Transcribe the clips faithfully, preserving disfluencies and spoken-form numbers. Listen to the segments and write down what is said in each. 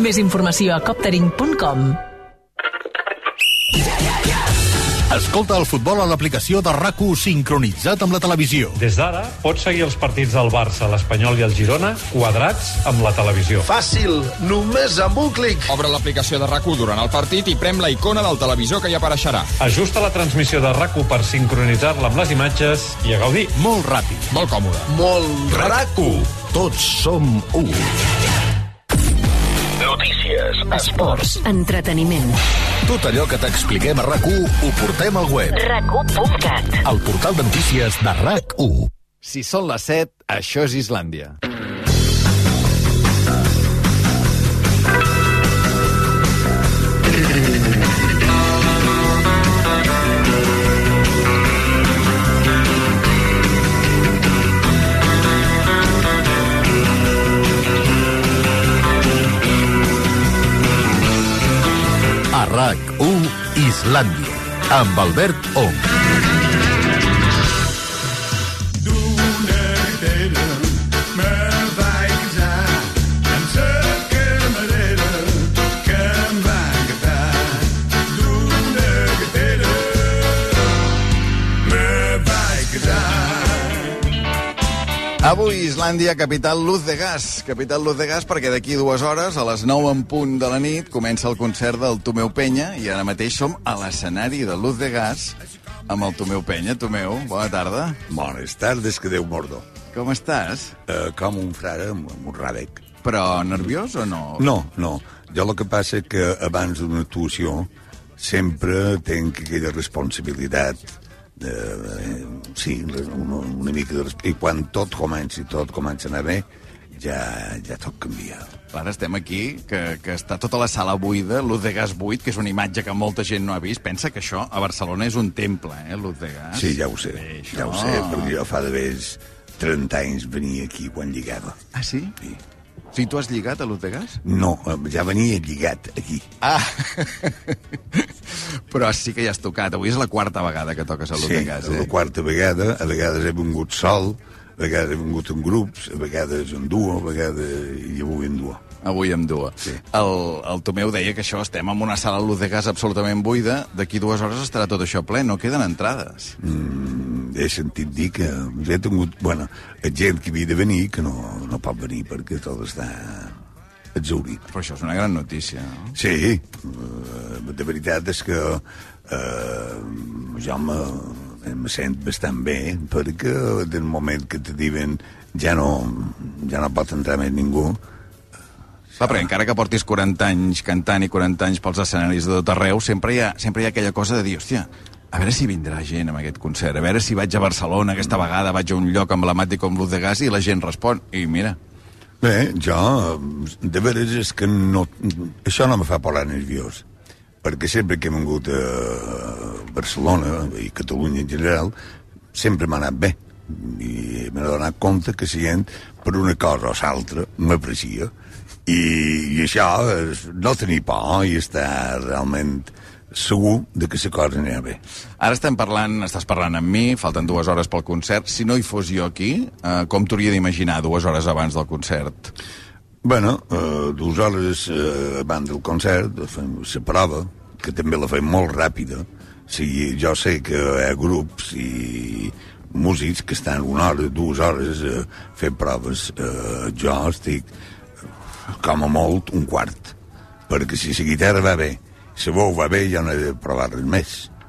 Més informació a coptering punt com. Escolta el futbol a l'aplicació de RAC u sincronitzat amb la televisió. Des d'ara pots seguir els partits del Barça, l'Espanyol i el Girona quadrats amb la televisió. Fàcil, només amb un clic. Obre l'aplicació de RAC u durant el partit i prem la icona del televisor que hi apareixerà. Ajusta la transmissió de RAC u per sincronitzar-la amb les imatges i a gaudir. Molt ràpid. Molt còmode. Molt RAC u. Tots som u. Notícies, esports, entreteniment. Tot allò que t'expliquem a RAC u ho portem al web. rac u punt cat. El portal de notícies de RAC u. Si són les set, això és Islàndia. A RAC u Islàndia, amb Albert Ong. Avui Islàndia, capital Luz de Gas. Capital Luz de Gas perquè d'aquí dues hores, a les nou en punt de la nit, comença el concert del Tomeu Penya i ara mateix som a l'escenari de Luz de Gas amb el Tomeu Penya. Tomeu, bona tarda. Bones tardes, que Déu mordo. Com estàs? Uh, com un frare amb, amb un ràbec. Però nerviós o no? No, no. Jo el que passa és que abans d'una actuació sempre tenc aquella responsabilitat de, eh, sí, una, una mica de responsabilitat. I quan tot comença i tot comença a anar bé, ja, ja tot canvia. Ara estem aquí, que, que està tota la sala buida, Luz de Gas buit, que és una imatge que molta gent no ha vist. Pensa que això a Barcelona és un temple, eh, Luz de Gas. Sí, ja ho sé, Bé, ja ho sé, perquè jo fa d'haver trenta anys venia aquí quan lligava. Ah, sí? Sí. O sigui, tu has lligat a Luz de Gas? No, ja venia lligat aquí. Ah! Però sí que ja has tocat. Avui és la quarta vegada que toques a Luz sí, de Gas, eh? Sí, la quarta vegada. A vegades he vingut sol, a vegades he vingut en grups, a vegades en duo, a vegades i avui en duo. Avui amb duo. Sí. El, el Tomeu deia que això, estem en una sala Luz de Gas absolutament buida, d'aquí dues hores estarà tot això ple, no queden entrades. Mm, he sentit dir que he tingut, bueno, gent que havia de venir que no, no pot venir perquè tot està exhaurit. Però això és una gran notícia, no? Sí, uh, de veritat és que uh, jo me, me sent bastant bé perquè del moment que te diuen ja no, ja no pot entrar més ningú. Va, perquè encara que portis quaranta anys cantant i quaranta anys pels escenaris de tot arreu, sempre hi ha, sempre hi ha aquella cosa de dir, hòstia, a veure si vindrà gent amb aquest concert, a veure si vaig a Barcelona aquesta vegada, vaig a un lloc emblemàtic com Luz de Gas i la gent respon. I mira... Bé, jo, de veres és que no... Això no me fa posar nerviós, perquè sempre que he vingut a Barcelona i Catalunya en general, sempre m'ha anat bé. I m'he donat compte que la gent, per una cosa o l'altra, m'aprecia. I, i això és no tenir por i estar realment segur de que la cosa anirà bé. Ara estem parlant, estàs parlant amb mi, falten dues hores pel concert. Si no hi fos jo aquí, eh, com t'hauria d'imaginar dues hores abans del concert? Bueno, eh, dues hores eh, abans del concert fem la prova, que també la fem molt ràpida. O sigui, jo sé que hi ha grups i músics que estan una hora, dues hores eh, fent proves. Eh, jo estic com a molt un quart, perquè si la guitarra va bé, la veu va bé, ja no he de provar res més.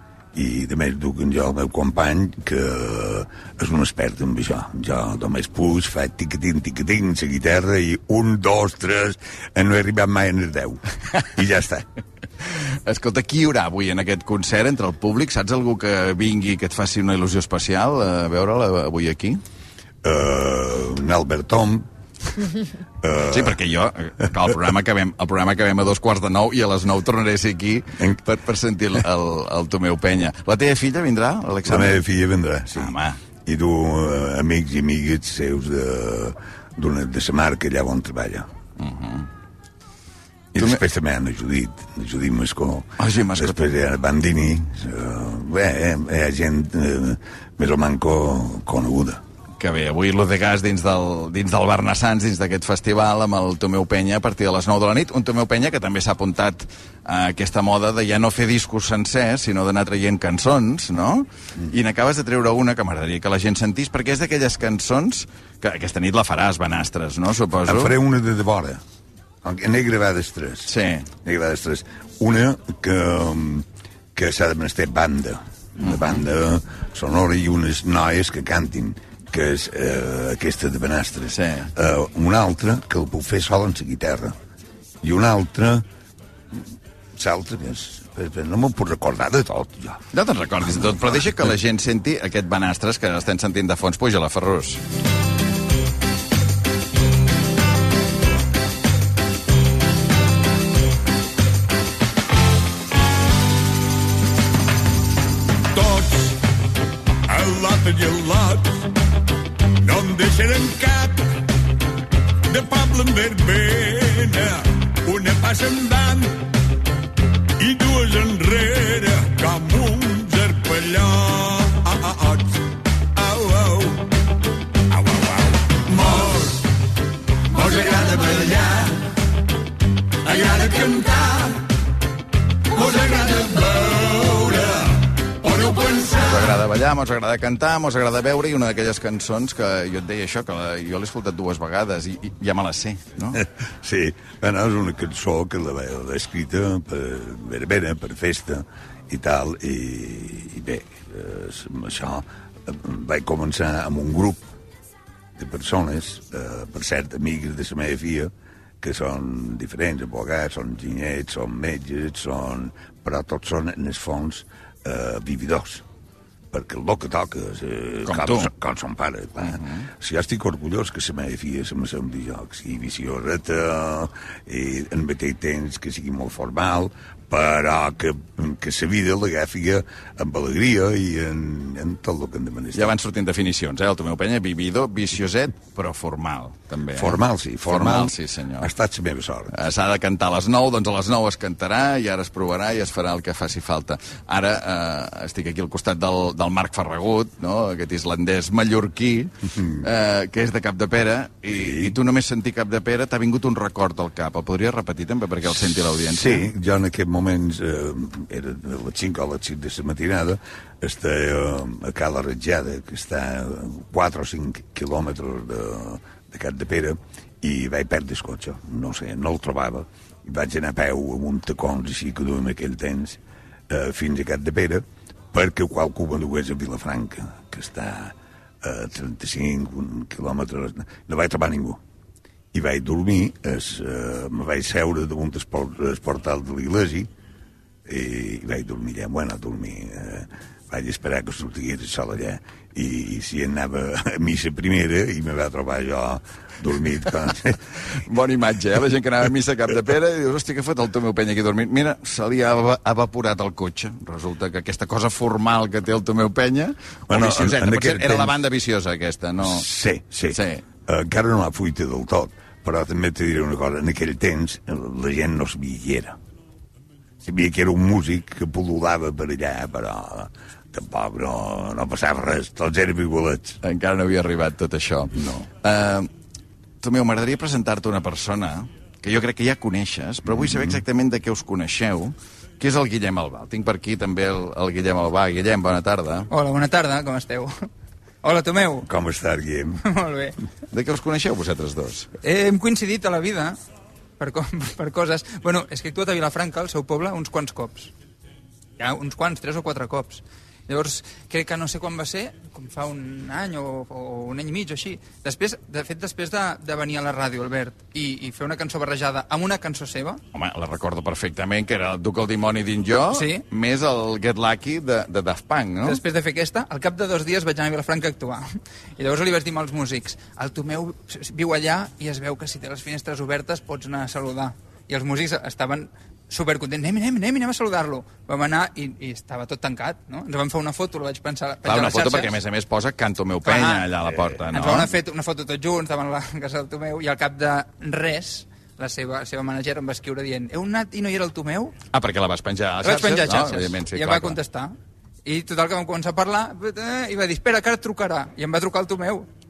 I de més duc en jo el meu company, que és un expert en això. Jo només puix, faig tic-tin, tic-tin, la guitarra, i un, dos, tres, no he arribat mai en el deu. I ja està. Escolta, qui hi haurà avui en aquest concert entre el públic? Saps algú que vingui, que et faci una il·lusió especial a veure'l avui aquí? Uh, en Albert Tom. Uh... Sí, perquè jo, el programa, acabem, el programa acabem a dos quarts de nou i a les nou tornaré a ser aquí en... per, per sentir el, el, el Tomeu Penya. La teva filla vindrà, Alexandre? La meva filla vindrà, sí. Ah, I du uh, amics i amigues seus de, de la marca allà on treballa. Uh -huh. I tu després me... també han ajudit, ajudim Mascó. Ah, sí, Mascó. Després hi ha Bandini. Uh, bé, hi ha gent uh, més o manco coneguda. Que bé, avui Luz de Gas dins del, dins del Barnassans, dins d'aquest festival, amb el Tomeu Penya a partir de les nou de la nit. Un Tomeu Penya que també s'ha apuntat a aquesta moda de ja no fer discos sencers, sinó d'anar traient cançons, no? Mm. I n'acabes de treure una que m'agradaria que la gent sentís, perquè és d'aquelles cançons que aquesta nit la faràs, Banastres, no? Suposo. En faré una de devora. N'he gravades tres. Sí. N'he gravades tres. Una que, que s'ha de menester banda. Una banda sonora i unes noies que cantin, que és eh, aquesta de Banastres. Sí. Uh, una altra, que el puc fer sol en la guitarra. I una altra, l'altra, que és... No me'n puc recordar de tot, jo. No te'n recordis de tot, però deixa que la gent senti aquest Banastres que estem sentint de fons. Puja la Ferrus. Tots, el lot i el lot, no em deixarem cap de poble en verbena. Una passa endavant i dues enrere, com uns arpellots. Au, au, au, au, au. Mos, mos agrada ballar, agrada cantar, mos agrada veure, o no pensar. Mos agrada ballar, mos agrada cantar, mos agrada veure, i una d'aquelles cançons que jo et deia això, que la, jo l'he escoltat dues vegades i, i ja me la sé, no? Sí, bueno, és una cançó que l'he escrita per verbena, per festa i tal, i, i bé, eh, amb això eh, vaig començar amb un grup de persones, eh, per cert, amics de la meva filla, que són diferents, abogats, són enginyers, són metges, són... però tots són, en el fons, eh, vividors, perquè el que toca és eh, com, com, tu. com son pare. Uh -huh. Si jo estic orgullós que la meva filla se me sembli jo, que sigui vicioseta, i en mateix temps que sigui molt formal, però que, que la vida l'agafi amb alegria i en, en tot el que hem de menester. Ja van sortint definicions, eh? El Tomeu Penya, vividor, vicioset, però formal, també. Eh? Formal, sí. Formal, formal, sí, senyor. Ha estat la meva sort. S'ha de cantar a les nou, doncs a les nou es cantarà i ara es provarà i es farà el que faci falta. Ara eh, estic aquí al costat del, del Marc Ferragut, no? Aquest islandès mallorquí, eh, que és de Capdepera, i, sí. i tu només sentir Capdepera t'ha vingut un record al cap. El podries repetir també perquè el senti l'audiència? Sí, jo en aquest moments, eh, era de les cinc o les cinc de la matinada, estava eh, a Cala Ratjada, que està a quatre o cinc quilòmetres de, de Capdepera, i vaig perdre el cotxe, no sé, no el trobava, i vaig anar a peu amb un tacons així que duem aquell temps, eh, fins a Capdepera, perquè qualcú m'endugués a Vilafranca, que està a trenta-cinc quilòmetres, no vaig trobar ningú. I vaig dormir, es, uh, me vaig seure damunt el, port, el portal de l'Iglesi i, i vaig dormir allà. Bueno, dormir, uh, vaig esperar que sortigués el sol allà i, i si anava a missa primera i me va trobar jo dormit. Com... Bona imatge, eh? La gent que anava a missa a Capdepera i dius, hòstia, què ha fet el Tomeu Penya aquí dormint? Mira, se li ha evaporat el cotxe. Resulta que aquesta cosa formal que té el Tomeu Penya, bueno, vicioseta, en, en era temps... la banda viciosa aquesta, no? Sí, sí. sí. Uh, encara no la fuita del tot, però també te diré una cosa, en aquell temps la gent no sabia qui era. Sabia que era un músic que pol·lulava per allà, però tampoc no, no passava res, tots eren igualets. Encara no havia arribat tot això. No. Uh, Tomeu, m'agradaria presentar-te una persona que jo crec que ja coneixes, però vull saber exactament de què us coneixeu, que és el Guillem Albà. Tinc per aquí també el, el Guillem Albà. Guillem, bona tarda. Hola, bona tarda, com esteu? Hola, Tomeu. Com estàs, Guillem? Molt bé. De què us coneixeu, vosaltres dos? Eh, hem coincidit a la vida per, per coses... Bueno, és que he actuat a Vilafranca, al seu poble, uns quants cops. Ja, uns quants, tres o quatre cops. Llavors, crec que no sé quan va ser, com fa un any o, o un any i mig o així. Després, de fet, després de, de venir a la ràdio, Albert, i, i fer una cançó barrejada amb una cançó seva... Home, la recordo perfectament, que era el Duc el dimoni dins jo, sí. Més el Get Lucky de, de Daft Punk, no? Després de fer aquesta, al cap de dos dies vaig anar a Vilafranca a actuar. I llavors li vaig dir als músics, el Tomeu viu allà i es veu que si té les finestres obertes pots anar a saludar. I els músics estaven supercontents, anem, anem, anem, anem a saludar-lo. Vam anar i, i estava tot tancat, no? Ens vam fer una foto, la vaig pensar... Clar, una foto perquè, a més a més, posa Can Tomeu Penya allà a la porta, no? Ens vam fer una foto tots junts davant la casa del Tomeu i al cap de res la seva, la seva manager em va escriure dient heu anat i no hi era el Tomeu? Ah, perquè la vas penjar a les xarxes? La vaig penjar a xarxes. No, sí, i em va contestar. I total que vam començar a parlar i va dir, espera, que ara et trucarà. I em va trucar el Tomeu.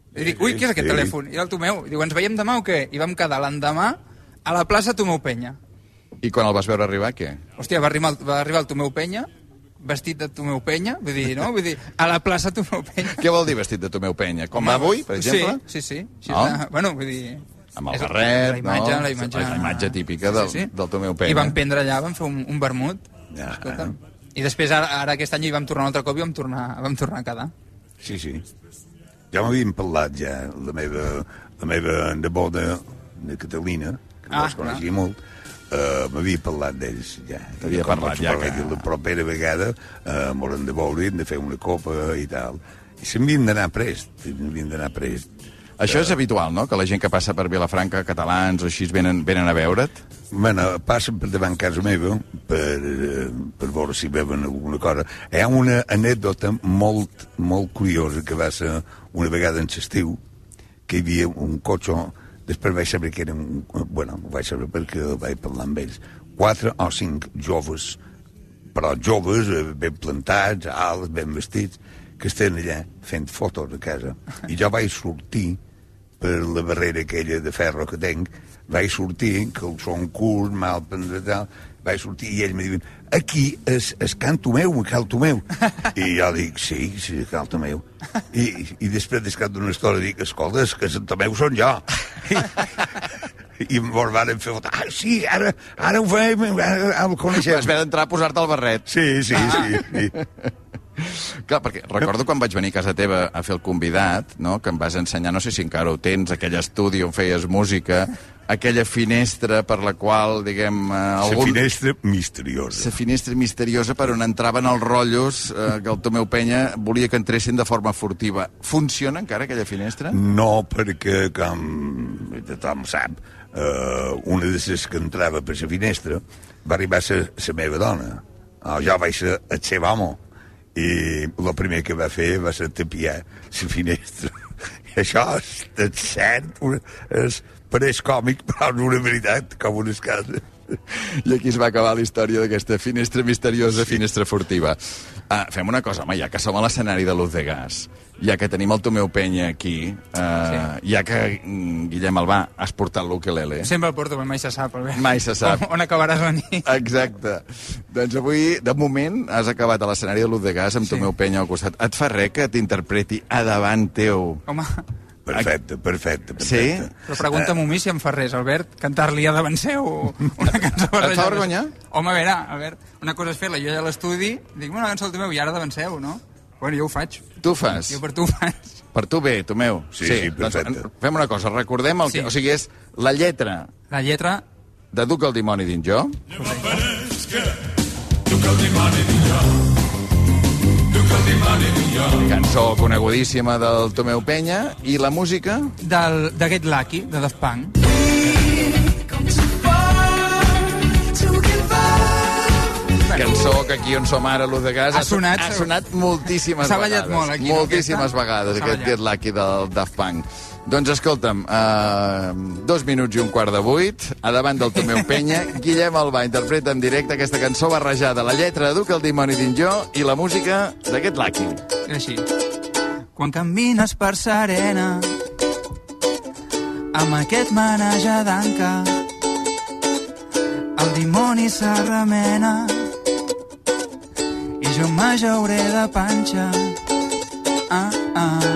I dic, ui, què és aquest Sí. telèfon? I era el Tomeu. I diu, ens veiem demà o què? I vam quedar l'endemà a la plaça Tomeu Penya. I quan el vas veure arribar, què? Hòstia, va arribar, el- va arribar el Tomeu Penya, vestit de Tomeu Penya, vull dir, no? Vull dir, a la plaça Tomeu Penya. Què vol dir vestit de Tomeu Penya? Com va avui, per exemple? Sí, sí, sí. Així No? de- Bueno, vull dir... Amb el és barret, la imatge, no? La imatge, La imatge típica del, del Tomeu Penya. I vam prendre allà, vam fer un, un vermut. Ja. Escolta. I després, ara, ara aquest any hi vam tornar un altre cop i vam tornar, vam tornar a quedar. Sí, sí. Ja m'havien parlat, ja, la meva, la meva neboda de Catalina, que Ah, no els coneixia molt, uh, m'havia parlat d'ells, ja. T'havia Com parlat, pots ja, parlar, que- La propera vegada uh, m'hauran de veure, hem de fer una copa i tal. I s'havien d'anar prest, s'havien d'anar prest. Això és habitual, no?, que la gent que passa per Vilafranca, catalans o així, venen, venen a veure't? Bueno, passen per davant casa meva per, eh, per veure si veuen alguna cosa. Hi ha una anècdota molt, molt curiosa que va ser una vegada en l'estiu, que hi havia un cotxe, després vaig saber que eren, bueno, ho vaig saber perquè vaig parlar amb ells, quatre o cinc joves, però joves, eh, ben plantats, alts, ben vestits, que estan allà fent fotos a casa. I jo vaig sortir per la barrera aquella de ferro que tenc, vaig sortir, que el son curt, mal pendretal, vaig sortir i ells me diuen, aquí és, és Can Tomeu, Cal Tomeu. I jo dic, sí, sí, Cal Tomeu. I, i després, des cap d'una estona, dic, escolta, és que Sant Tomeu són jo. I em van fer foto. Ah, sí, ara, ara ho veiem, ara el coneixem. Vas haver d'entrar a posar-te el barret. Sí, sí, sí. sí. Clar, perquè recordo quan vaig venir a casa teva a fer el convidat, no?, que em vas ensenyar, no sé si encara ho tens, aquell estudi on feies música, aquella finestra per la qual, diguem... Eh, algun... La finestra misteriosa. La finestra misteriosa per on entraven els rotllos eh, que el Tomeu Penya volia que entressin de forma furtiva. Funciona encara aquella finestra? No, perquè, com tothom sap, eh, una de les que entrava per la finestra va arribar a ser la meva dona. Oh, jo vaig ser el seu home. I el primer que va fer va ser tapiar la finestra. I això és, és cert, una, és, pareix còmic, però és una veritat, com unes cases. I aquí es va acabar la història d'aquesta finestra misteriosa, sí. Finestra furtiva. Ah, fem una cosa, home, ja que som a l'escenari de Luz de Gas, ja que tenim el Tomeu Penya aquí, eh, sí. ja que mm, Guillem Albà has portat l'ukelele... Sempre el porto, però mai se sap. Albert. Mai se sap. On, on acabaràs la nit. Exacte. Doncs avui, de moment, has acabat a l'escenari de Luz de Gas amb sí. Tomeu Penya al costat. Et fa res que t'interpreti a davant teu? Home... Perfecte, perfecte, perfecte. Sí? Però pregunta'm a mi si em fa res, Albert, cantar-li a davant seu una cançó barrejada. Et fa vergonya? Home, a veure, Albert, una cosa és fer-la jo allà a l'estudi, dic, una cançó al Tomeu, i ara davant seu, no? Bueno, jo ho faig. Tu ho fas? Jo per tu ho faig. Per tu bé, Tomeu. Sí, sí, perfecte. Doncs, fem una cosa, recordem el que... Sí. O sigui, és la lletra La lletra... de Duc el dimoni dins jo. Cançó conegudíssima del Tomeu Penya. I la música? Del, de Get Lucky, de Daft Punk. Cançó que aquí on som ara, Luz de Gas, Ha sonat, ha sonat moltíssimes S'ha vegades. ballat molt aquí, no, Moltíssimes aquesta? vegades, S'ha aquest ballat. Get Lucky del Daft Punk. Doncs escolta'm, uh, dos minuts i un quart de vuit, a davant del Tomeu Penya, Guillem Albà interpreta en directe aquesta cançó barrejada, la lletra de Duc el dimoni dins jo i la música de Get Lucky. És així. Quan camines per serena amb aquest manejar d'anca el dimoni s'arremena i jo m'ajauré de panxa ah, ah.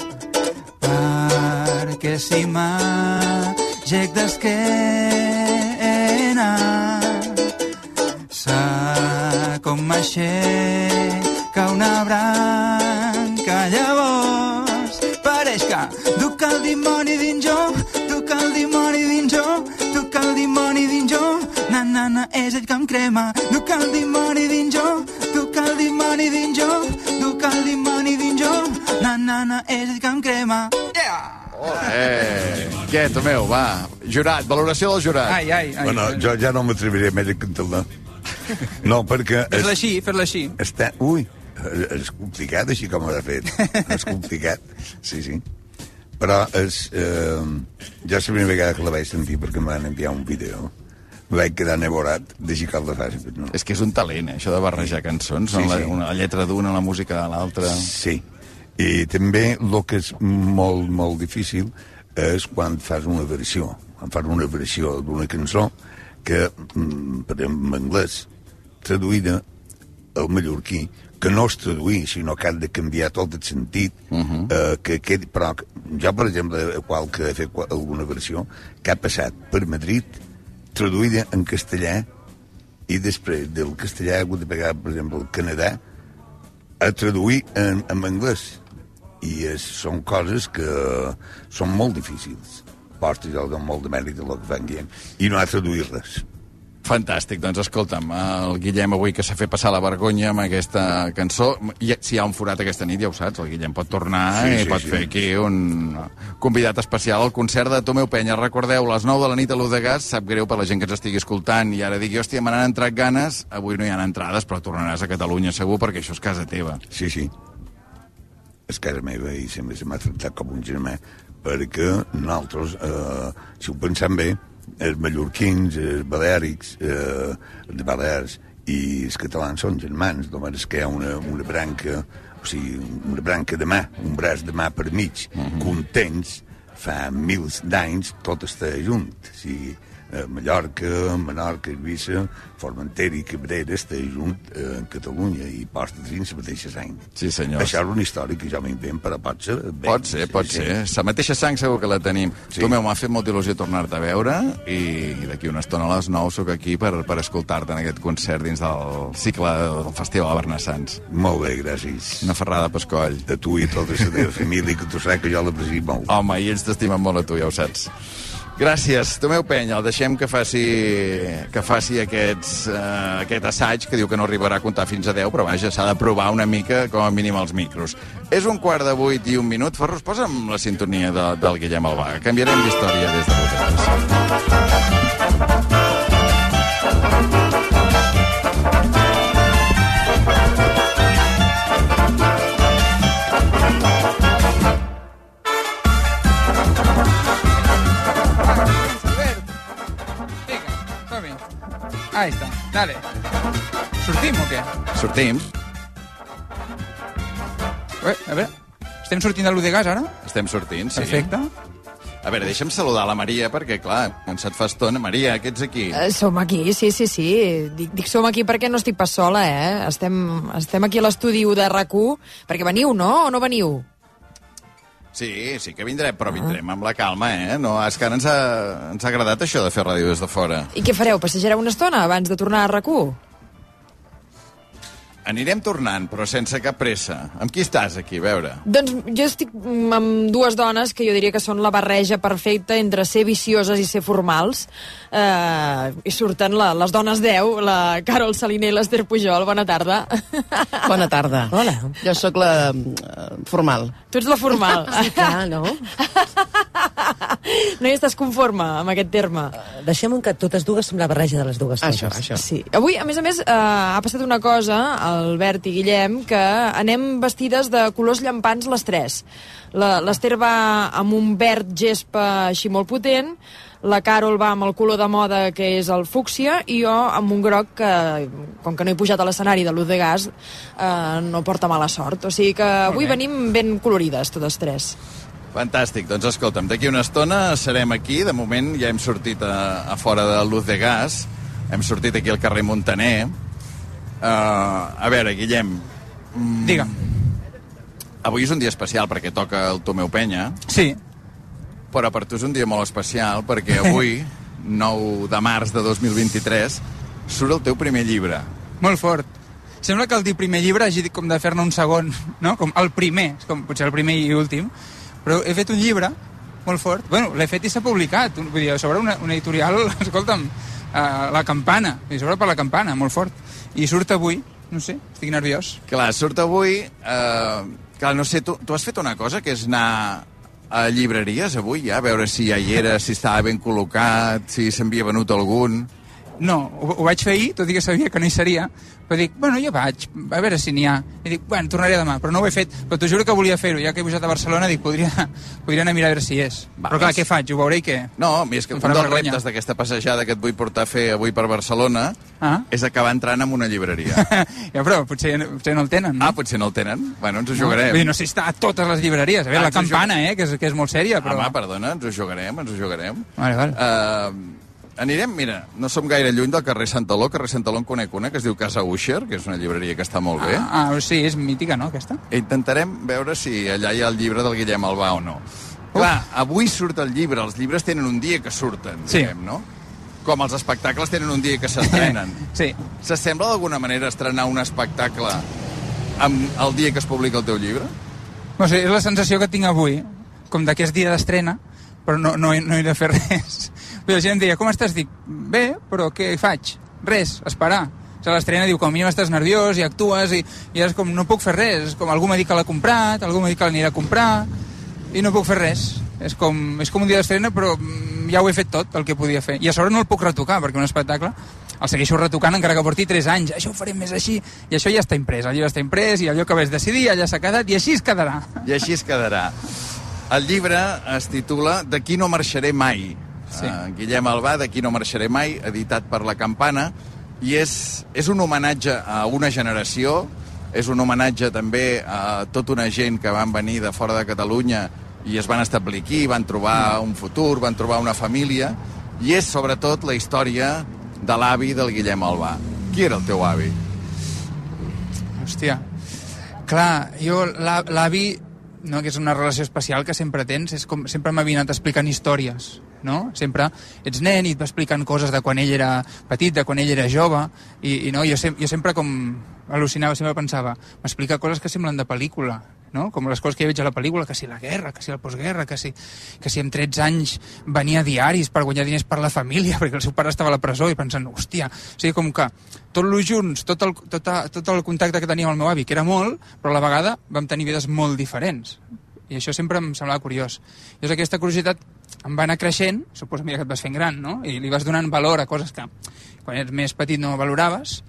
perquè si m'agec d'esquena sa com m'aixeca una branca llavors pareix que duc el dimoni dins jo duc el dimoni dins jo duc el dimoni dins jo na na na és ell que em crema duc el dimoni dins jo duc el dimoni dins jo duc el dimoni dins jo na na na és ell que em crema yeah! Eh, què, Tomeu, va. Jurat, valoració del jurat. Ai, ai, ai. Bueno, jo ja no m'atreviré més a cantar-la. No, perquè... Fes-la així, fes-la així. Està... Ui, és complicat així com ho ha fet. És complicat, sí, sí. Però és... Eh, jo la primera vegada que la vaig sentir perquè em van enviar un vídeo vaig quedar enamorat de xicar de fàcil. No? És que és un talent, eh, això de barrejar cançons, Sí, la, sí. una, la lletra d'una, la música de l'altra. Sí. I també el que és molt, molt difícil és quan fas una versió, quan fas una versió d'una cançó que, per exemple, en anglès, traduïda al mallorquí, que no es traduir, sinó que han de canviar tot el sentit, uh-huh. eh, que quedi, però jo, per exemple, qual que he fet alguna versió, que ha passat per Madrid, traduïda en castellà, i després del castellà he hagut de pegar, per exemple, al Canadà, a traduir en, en anglès. I és, són coses que són molt difícils. Posta jo dono molt de mèrit del que fan Guillem, i no ha traduït res. Fantàstic, doncs escolta'm, el Guillem avui que s'ha fet passar la vergonya amb aquesta cançó, i, si hi ha un forat aquesta nit ja ho saps, el Guillem pot tornar sí, i sí, pot sí. fer aquí un convidat especial al concert de Tomeu Penya. Recordeu, a les nou de la nit a l'U de Gas, sap greu per la gent que ens estigui escoltant i ara digui, hòstia, me n'han entrat ganes, avui no hi ha entrades, però tornaràs a Catalunya segur perquè això és casa teva. Sí, sí, és casa meva i sempre se m'ha tractat com un germà, perquè nosaltres, eh, si ho pensem bé, els mallorquins, els baleàrics, eh, els balears i els catalans són germans, només que hi ha una, una branca, o sigui, una branca de mà, un braç de mà per mig, uh-huh. contents, fa mils d'anys, tot està junt. O sigui, eh, Mallorca, Menorca, Eivissa, Formentera i Cabrera està junt eh, en Catalunya i posta dins la mateixa sang. Sí, senyor. Això és una història que jo m'invent, però pot ser... Ben, pot ser, pot sí, ser. Sí. La mateixa sang segur que la tenim. Sí. Tu, meu, m'ha fet molta il·lusió tornar-te a veure i, i d'aquí una estona a les nou soc aquí per, per escoltar-te en aquest concert dins del cicle del Festival Bernassans. Molt bé, gràcies. Una ferrada, Pascoll. De tu i tota la teva família, que tu saps que jo l'aprecio molt. Home, i ells t'estimen molt a tu, ja ho saps. Gràcies. Tomeu Penya, el deixem que faci, que faci aquests, uh, aquest assaig, que diu que no arribarà a comptar fins a deu, però vaja, s'ha de provar una mica, com a mínim, els micros. És un quart de vuit i un minut. Ferros, posa'm la sintonia de, del Guillem Albà. Canviarem d'història des de vosaltres. Ahí está, dale. Sortim o què? Sortim. Ué, a veure, estem sortint de l'U de Gas ara? Estem sortint, sí. Perfecte. A veure, deixa'm saludar la Maria, perquè, clar, quan se't fa estona... Maria, que ets aquí? Uh, som aquí, sí, sí, sí. Dic, dic som aquí perquè no estic pas sola, eh? Estem, estem aquí a l'estudi de R A C u, perquè veniu, no? O no veniu? Sí, sí que vindrem, però vindrem amb la calma, eh? No, és que ara ens ha, ens ha agradat això de fer ràdio des de fora. I què fareu? Passejareu una estona abans de tornar a R A C u? Anirem tornant, però sense cap pressa. Amb qui estàs aquí, a veure? Doncs jo estic amb dues dones que jo diria que són la barreja perfecta entre ser vicioses i ser formals. Uh, I surten la, les dones deu, la Carol Saliner i l'Ester Pujol. Bona tarda. Bona tarda. Hola. Jo sóc la uh, formal. Tu ets la formal. Sí, clar, no? No hi estàs conforme amb aquest terme? Uh, deixem que totes dues som la barreja de les dues coses. Això, això. Sí. Avui, a més a més, uh, ha passat una cosa, Albert i Guillem, que anem vestides de colors llampants les tres. L'Ester va amb un verd gespa així molt potent, la Carol va amb el color de moda que és el fúcsia i jo amb un groc que, com que no he pujat a l'escenari de l'U de Gas, eh, no porta mala sort. O sigui que avui okay. venim ben colorides, totes tres. Fantàstic, doncs escolta'm, d'aquí una estona serem aquí, de moment ja hem sortit a, a fora de l'U de Gas, hem sortit aquí al carrer Montaner. Uh, a veure, Guillem... Mm, Digue'm. Avui és un dia especial perquè toca el Tomeu Penya. Sí. Però per tu és un dia molt especial perquè avui, nou de març de dos mil vint-i-tres, surt el teu primer llibre. Molt fort. Sembla que el dir primer llibre hagi com de fer-ne un segon, no? Com el primer, com potser el primer i últim. Però he fet un llibre molt fort. Bueno, l'he fet i s'ha publicat. Vull dir, sobre una, una editorial, escolta'm, uh, La Campana. I sobre per La Campana, molt fort. I surt avui, no sé, estic nerviós. Clar, surt avui... Eh, clar, no sé, tu, tu has fet una cosa, que és anar a llibreries avui, ja, a veure si ja hi era, si estava ben col·locat, si s'havia venut algun... no, ho, ho vaig fer ahir, tot i que sabia que no hi seria, però dic, bueno, jo vaig, a veure si n'hi ha. I dic, bueno, tornaré demà, però no ho he fet, però t'ho juro que volia fer-ho, ja que he pujat a Barcelona, dic, podria, podria anar a mirar a veure si és. Va, però clar, què faig? Ho veuré i què? No, és que un dels reptes d'aquesta passejada que et vull portar a fer avui per Barcelona ah? és acabar entrant en una llibreria. Ja, però potser, potser no el tenen, no? Ah, potser no el tenen? Bueno, ens ho jugarem. No, vull dir, no sé si està a totes les llibreries. A veure, ah, la Campana, eh, que és, que és molt sèria, però... Home, perdona, ens ho jugarem, ens ho jugarem. Vale, vale. Uh, Anirem, mira, no som gaire lluny del carrer Santaló. Carrer Santaló en conec una, que es diu Casa Usher, que és una llibreria que està molt bé. Ah, ah sí, és mítica, no, aquesta? I intentarem veure si allà hi ha el llibre del Guillem Albà o no. Uf. Clar, avui surt el llibre, els llibres tenen un dia que surten, sí. diguem, no? Com els espectacles tenen un dia que s'estrenen. Sí. S'assembla d'alguna manera estrenar un espectacle amb el dia que es publica el teu llibre? No sé, és la sensació que tinc avui, com que és dia d'estrena, però no, no, no he de fer res. La gent em deia, com estàs? Dic, bé, però què faig? Res, esperar. O sigui, l'estrena diu, com a mínim estàs nerviós i actues i, i és com, no puc fer res. És com, algú m'ha dit que l'ha comprat, algú m'ha dit que l'anirà a comprar i no puc fer res. És com, és com un dia d'estrena, però ja ho he fet tot, el que podia fer. I a sobre no el puc retocar, perquè un espectacle el segueixo retocant encara que porti tres anys. Això ho farem més així. I això ja està imprès. El llibre està imprès i allò que vaig decidir allà s'ha quedat i així es quedarà. I així es quedarà. El llibre es titula D'aquí no marxaré mai. Sí. Uh, Guillem Albà, D'aquí no marxaré mai, editat per La Campana, i és, és un homenatge a una generació, és un homenatge també a tota una gent que van venir de fora de Catalunya i es van establir aquí, van trobar un futur, van trobar una família, i és sobretot la història de l'avi del Guillem Albà. Qui era el teu avi? Hòstia, clar, jo l'avi, no, que és una relació especial que sempre tens, és com sempre m'ha anat explicant històries, no? Sempre ets nen i et va explicant coses de quan ell era petit, de quan ell era jove, i, i no, jo, sem jo sempre com al·lucinava, sempre pensava, m'explica coses que semblen de pel·lícula, no? Com les coses que jo veig a la pel·lícula, que si la guerra, que si la postguerra, que si, que si amb tretze anys venia a diaris per guanyar diners per la família, perquè el seu pare estava a la presó, i pensant, hòstia, o sigui, com que tot lo junts, tot el, tot, a, tot el contacte que tenia amb el meu avi, que era molt, però a la vegada vam tenir vides molt diferents. I això sempre em semblava curiós. Llavors aquesta curiositat em va anar creixent, suposo que et vas fent gran, no? I li vas donant valor a coses que quan eres més petit no valoraves,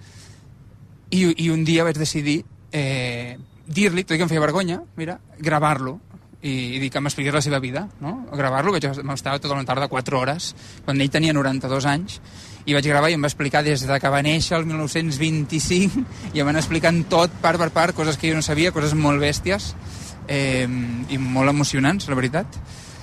i, i un dia vaig decidir eh, dir-li, tot i que em feia vergonya, mira, gravar-lo, i, i dir que m'expliqués la seva vida, no? Gravar-lo, vaig estar tota una tarda, quatre hores, quan ell tenia noranta-dos anys, i vaig gravar i em va explicar des de que va néixer el mil nou-cents vint-i-cinc, i em van explicant tot, part per part, coses que jo no sabia, coses molt bèsties, eh, i molt emocionants, la veritat.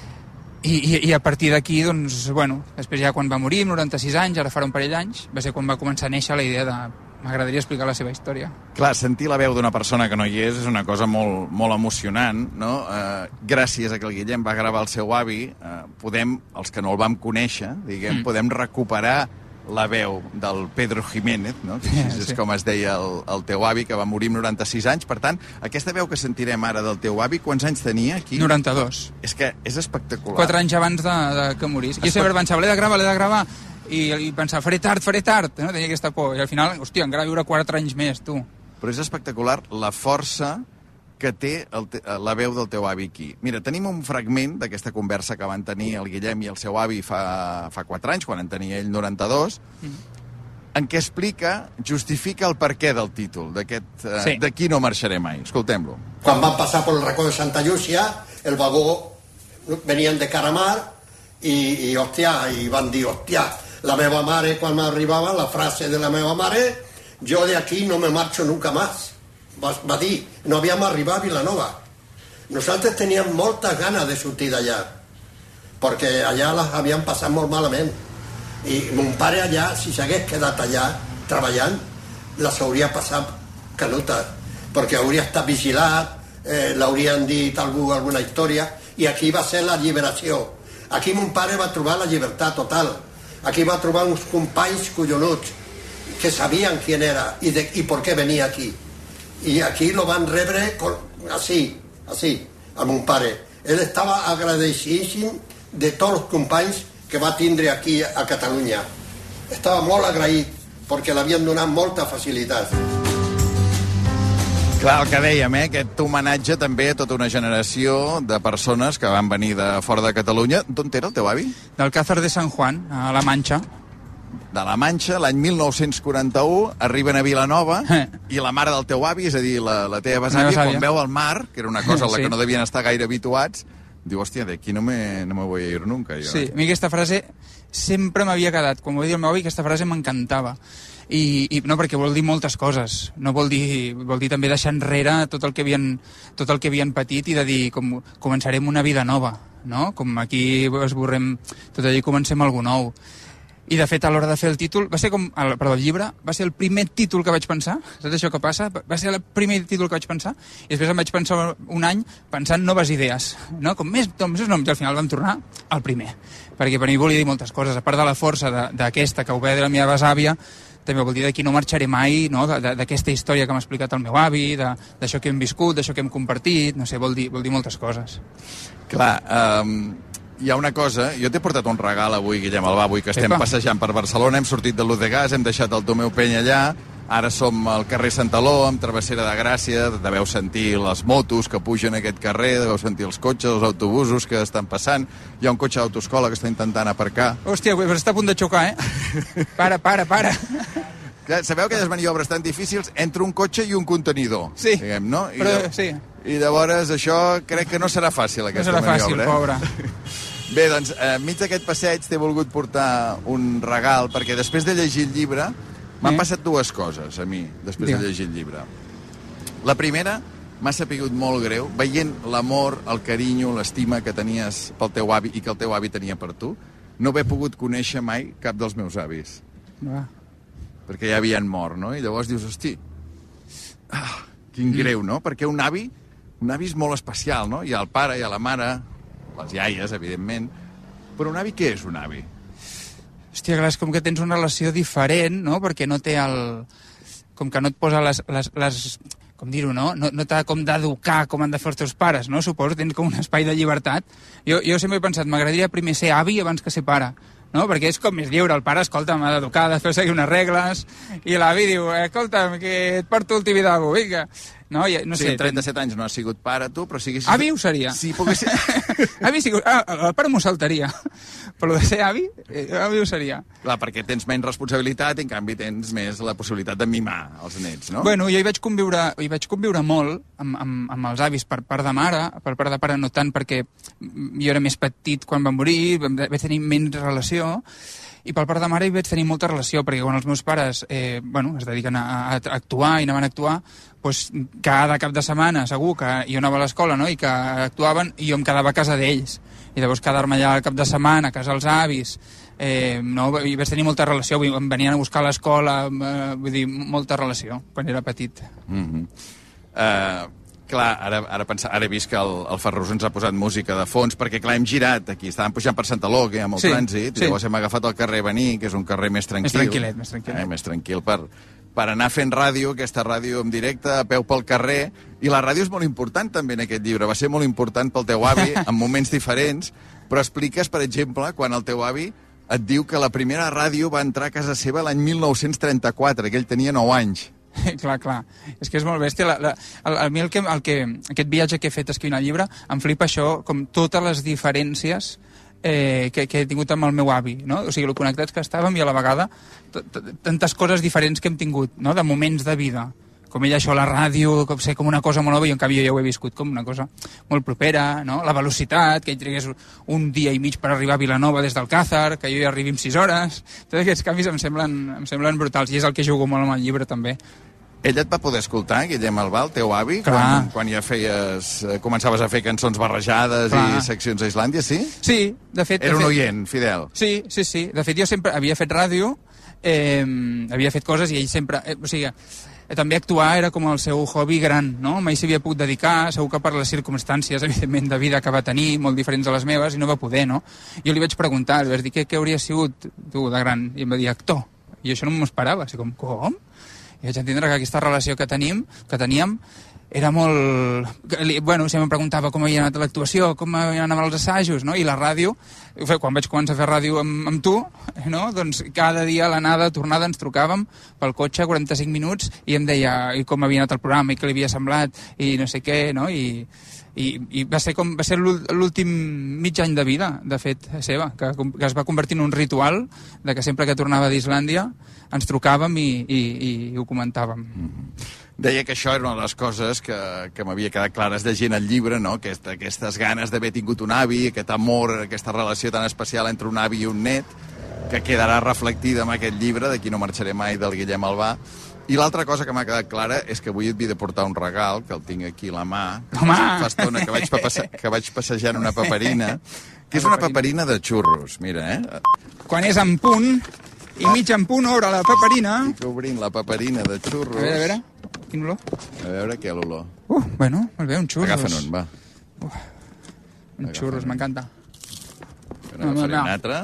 I, i, i a partir d'aquí, doncs, bueno, després ja quan va morir, amb noranta-sis anys, ara farà un parell d'anys, va ser quan va començar a néixer la idea de m'agradaria explicar la seva història. Clar, sentir la veu d'una persona que no hi és és una cosa molt, molt emocionant, no? Eh, gràcies a que el Guillem va gravar el seu avi, eh, podem, els que no el vam conèixer, diguem, mm. podem recuperar la veu del Pedro Jiménez, no? Que és, sí. és com es deia el, el teu avi, que va morir amb noranta-sis anys. Per tant, aquesta veu que sentirem ara del teu avi, quants anys tenia aquí? noranta-dos. És que és espectacular. Quatre anys abans de, de que morís. Jo sempre pensava, l'he de gravar, l'he de gravar, i, i pensava, faré tard, faré tard, no? Tenia aquesta por. I al final, hòstia, encara viure quatre anys més, tu. Però és espectacular la força que té el te la veu del teu avi aquí. Mira, tenim un fragment d'aquesta conversa que van tenir el Guillem i el seu avi fa, fa quatre anys, quan en tenia ell noranta-dos, mm. en què explica, justifica el perquè del títol, d'aquest eh, sí. D'aquí no marxaré mai. Escoltem-lo. Quan van passar pel racó de Santa Llúcia, el vagó venien de Caramar i, i hòstia, i van dir, hòstia, la meva mare, quan m'arribava, la frase de la meva mare, jo de aquí no me marxo nunca más. Va, va dir, no havíem arribat a Vilanova. Nosaltres teníem moltes ganes de sortir d'allà, perquè allà les havíem passat molt malament. I mon pare allà, si s'hagués quedat allà treballant, les hauria passat canutes, perquè hauria estat vigilat, eh, l'haurien dit algú, alguna història, i aquí va ser la lliberació. Aquí mon pare va trobar la llibertat total. Aquí va trobar uns companys collonuts que sabien qui era i, de, i per què venia aquí. I aquí lo van rebre con, así, así, a mon pare. Ell estava agraïdíssim de tots els companys que va tindre aquí a Catalunya. Estava molt agraït perquè l'havien donat molta facilitat. Clar, el que dèiem, eh? Aquest homenatge també a tota una generació de persones que van venir de fora de Catalunya. D'on era el teu avi? Del Càcer de San Juan, a la Manxa. de la Manxa, l'any mil nou-cents quaranta-u, arriben a Vilanova i la mare del teu avi, és a dir, la, la teva besàvia, quan veu el mar, que era una cosa a la Sí. que no devien estar gaire habituats, diu, hòstia, d'aquí no me, no me voy a ir nunca. Jo. Sí, a mi aquesta frase sempre m'havia quedat. Quan m'ho va dir el meu avi, aquesta frase m'encantava. I, i no, perquè vol dir moltes coses. No vol dir, vol dir també deixar enrere tot el que havien, tot el que havien patit i de dir, com, començarem una vida nova, no? Com aquí esborrem tot allò i comencem algú nou. I, de fet, a l'hora de fer el títol, va ser com, el, perdó, el llibre, va ser el primer títol que vaig pensar, saps això que passa? Va ser el primer títol que vaig pensar, i després em vaig pensar un any pensant noves idees, no? Com més, més noms, i al final vam tornar al primer, perquè per mi volia dir moltes coses, a part de la força d'aquesta que ho ve de la meva besàvia, també vol dir d'aquí no marxaré mai, no? D'aquesta història que m'ha explicat el meu avi, d'això que hem viscut, d'això que hem compartit, no sé, vol dir, vol dir moltes coses. Clar, um, hi ha una cosa, jo t'he portat un regal avui, Guillem Albà, avui que estem Epa. passejant per Barcelona, hem sortit de Luz de Gas, hem deixat el Tomeu Penya allà, ara som al carrer Santaló, amb Travessera de Gràcia, deveu sentir les motos que pugen a aquest carrer, deveu sentir els cotxes, els autobusos que estan passant, hi ha un cotxe d'autoescola que està intentant aparcar. Hòstia, però està a punt de xocar, eh? Para, para, para. Sabeu aquelles maniobres tan difícils entre un cotxe i un contenidor? Sí, diguem, no? I però de... sí. I llavors això crec que no serà fàcil, aquesta no serà maniobra. fàcil, pobre. Bé, doncs, enmig d'aquest passeig t'he volgut portar un regal, perquè després de llegir el llibre m'han Eh? passat dues coses a mi, després Digue'm. de llegir el llibre. La primera, m'ha sapigut molt greu, veient l'amor, el carinyo, l'estima que tenies pel teu avi i que el teu avi tenia per tu, no haver pogut conèixer mai cap dels meus avis. Va. Perquè ja havien mort, no? I llavors dius, hosti, ah, quin greu, no? Perquè un avi, un avi és molt especial, no? Hi ha el pare, hi ha la mare, les iaies, evidentment, però un avi què és un avi? Hòstia, clar, és com que tens una relació diferent, no? Perquè no té el... Com que no et posa les... les, les com dir-ho, no? No, no t'ha com d'educar com han de fer els teus pares, no? Suposo, tens com un espai de llibertat. Jo, jo sempre he pensat, m'agradaria primer ser avi abans que ser pare, no? Perquè és com més lliure. El pare, escolta, m'ha d'educar, de fer seguir unes regles, i l'avi diu, escolta'm, que et porto el tibidabo, vinga. No, ja, no sí, sé, amb trenta-set anys no has sigut pare, tu, però siguis... Avi ho seria. Sí, pogués ser... avi sigut... Ah, el pare m'ho saltaria. Però de ser avi, eh, avi ho seria. Clar, perquè tens menys responsabilitat i en canvi tens més la possibilitat de mimar els nets, no? Bueno, jo hi vaig conviure, hi vaig conviure molt amb, amb, amb els avis per part de mare, per part de pare no tant perquè jo era més petit quan van morir, vaig tenir menys relació, i per part de mare hi vaig tenir molta relació, perquè quan els meus pares eh, bueno, es dediquen a, a actuar i anaven a actuar, doncs cada cap de setmana segur que jo anava a l'escola, no?, i que actuaven i jo em quedava a casa d'ells. I llavors quedar-me allà al cap de setmana, a casa dels avis, eh, no, i vaig tenir molta relació, em venien a buscar a l'escola, eh, vull dir, molta relació, quan era petit. Mm-hmm. uh, clar, ara, ara, pensa, ara he vist que el, el Ferrus ens ha posat música de fons, perquè clar, hem girat aquí, estàvem pujant per Santaló, que hi ha molt Sí, trànsit, sí. i llavors hem agafat el carrer Bení, que és un carrer més tranquil. Més tranquil·let, més tranquil·let. Eh, més tranquil per, per anar fent ràdio, aquesta ràdio en directe, a peu pel carrer, i la ràdio és molt important també en aquest llibre, va ser molt important pel teu avi, en moments diferents, però expliques, per exemple, quan el teu avi et diu que la primera ràdio va entrar a casa seva l'any mil nou-cents trenta-quatre, que ell tenia nou anys. clar, clar. És que és molt bèstia. La, la, el, a mi el que, el que, aquest viatge que he fet escrivint el llibre em flipa això, com totes les diferències eh, que, que he tingut amb el meu avi, no? O sigui, el connectats que estàvem i a la vegada tantes coses diferents que hem tingut, no?, de moments de vida. Com ell això, la ràdio, com, sé, com una cosa molt nova, i en canvi jo ja ho he viscut com una cosa molt propera, no? La velocitat, que ell trigués un dia i mig per arribar a Vilanova des d'Alcázar, que jo hi arribi en sis hores. Tots aquests canvis em semblen, em semblen brutals, i és el que jugo molt amb el llibre, també. Ell et va poder escoltar, Guillem Albà, el teu avi, quan, quan ja feies, començaves a fer cançons barrejades Clar. i seccions a Islàndia, sí? Sí, de fet... Era de un fet, oient, fidel. Sí, sí, sí. De fet, jo sempre havia fet ràdio, eh, havia fet coses i ell sempre... Eh, o sigui, eh, també actuar era com el seu hobby gran, no? Mai s'hi havia pogut dedicar, segur que per les circumstàncies, evidentment, de vida que va tenir, molt diferents a les meves, i no va poder, no? Jo li vaig preguntar, li vaig dir, què, què hauria sigut tu de gran? I em va dir, actor. I això no m'ho esperava, així com, com? I vaig entendre que aquesta relació que tenim, que teníem, era molt... Bueno, si em preguntava com havia anat l'actuació, com havien anat els assajos, no? I la ràdio, quan vaig començar a fer ràdio amb, amb tu, no? Doncs cada dia a l'anada, tornada, ens trucàvem pel cotxe, quaranta-cinc minuts, i em deia i com havia anat el programa, i què li havia semblat, i no sé què, no? I I, i va ser com va ser l'últim mig any de vida, de fet, seva, que, que es va convertir en un ritual de que sempre que tornava d'Islàndia ens trucàvem i, i, i ho comentàvem. Mm-hmm. Deia que això era una de les coses que, que m'havia quedat clares de gent al llibre, no? Aquest, aquestes ganes d'haver tingut un avi, aquest amor, aquesta relació tan especial entre un avi i un net, que quedarà reflectida en aquest llibre, D'aquí no marxaré mai, del Guillem Albà. I l'altra cosa que m'ha quedat clara és que avui et havia de portar un regal, que el tinc aquí a la mà. Home! Fa estona que vaig, passe que vaig passejant una paperina, que és una paperina de xurros, mira, eh? Quan és en punt, i mig en punt, obre la paperina. Estic obrint la paperina de xurros. A veure, a veure, quin olor? A veure què l'olor. Uh, bueno, molt bé, un xurros. Agafa'n un, va. Uh, un xurros, m'encanta. No, no, no. Un altre.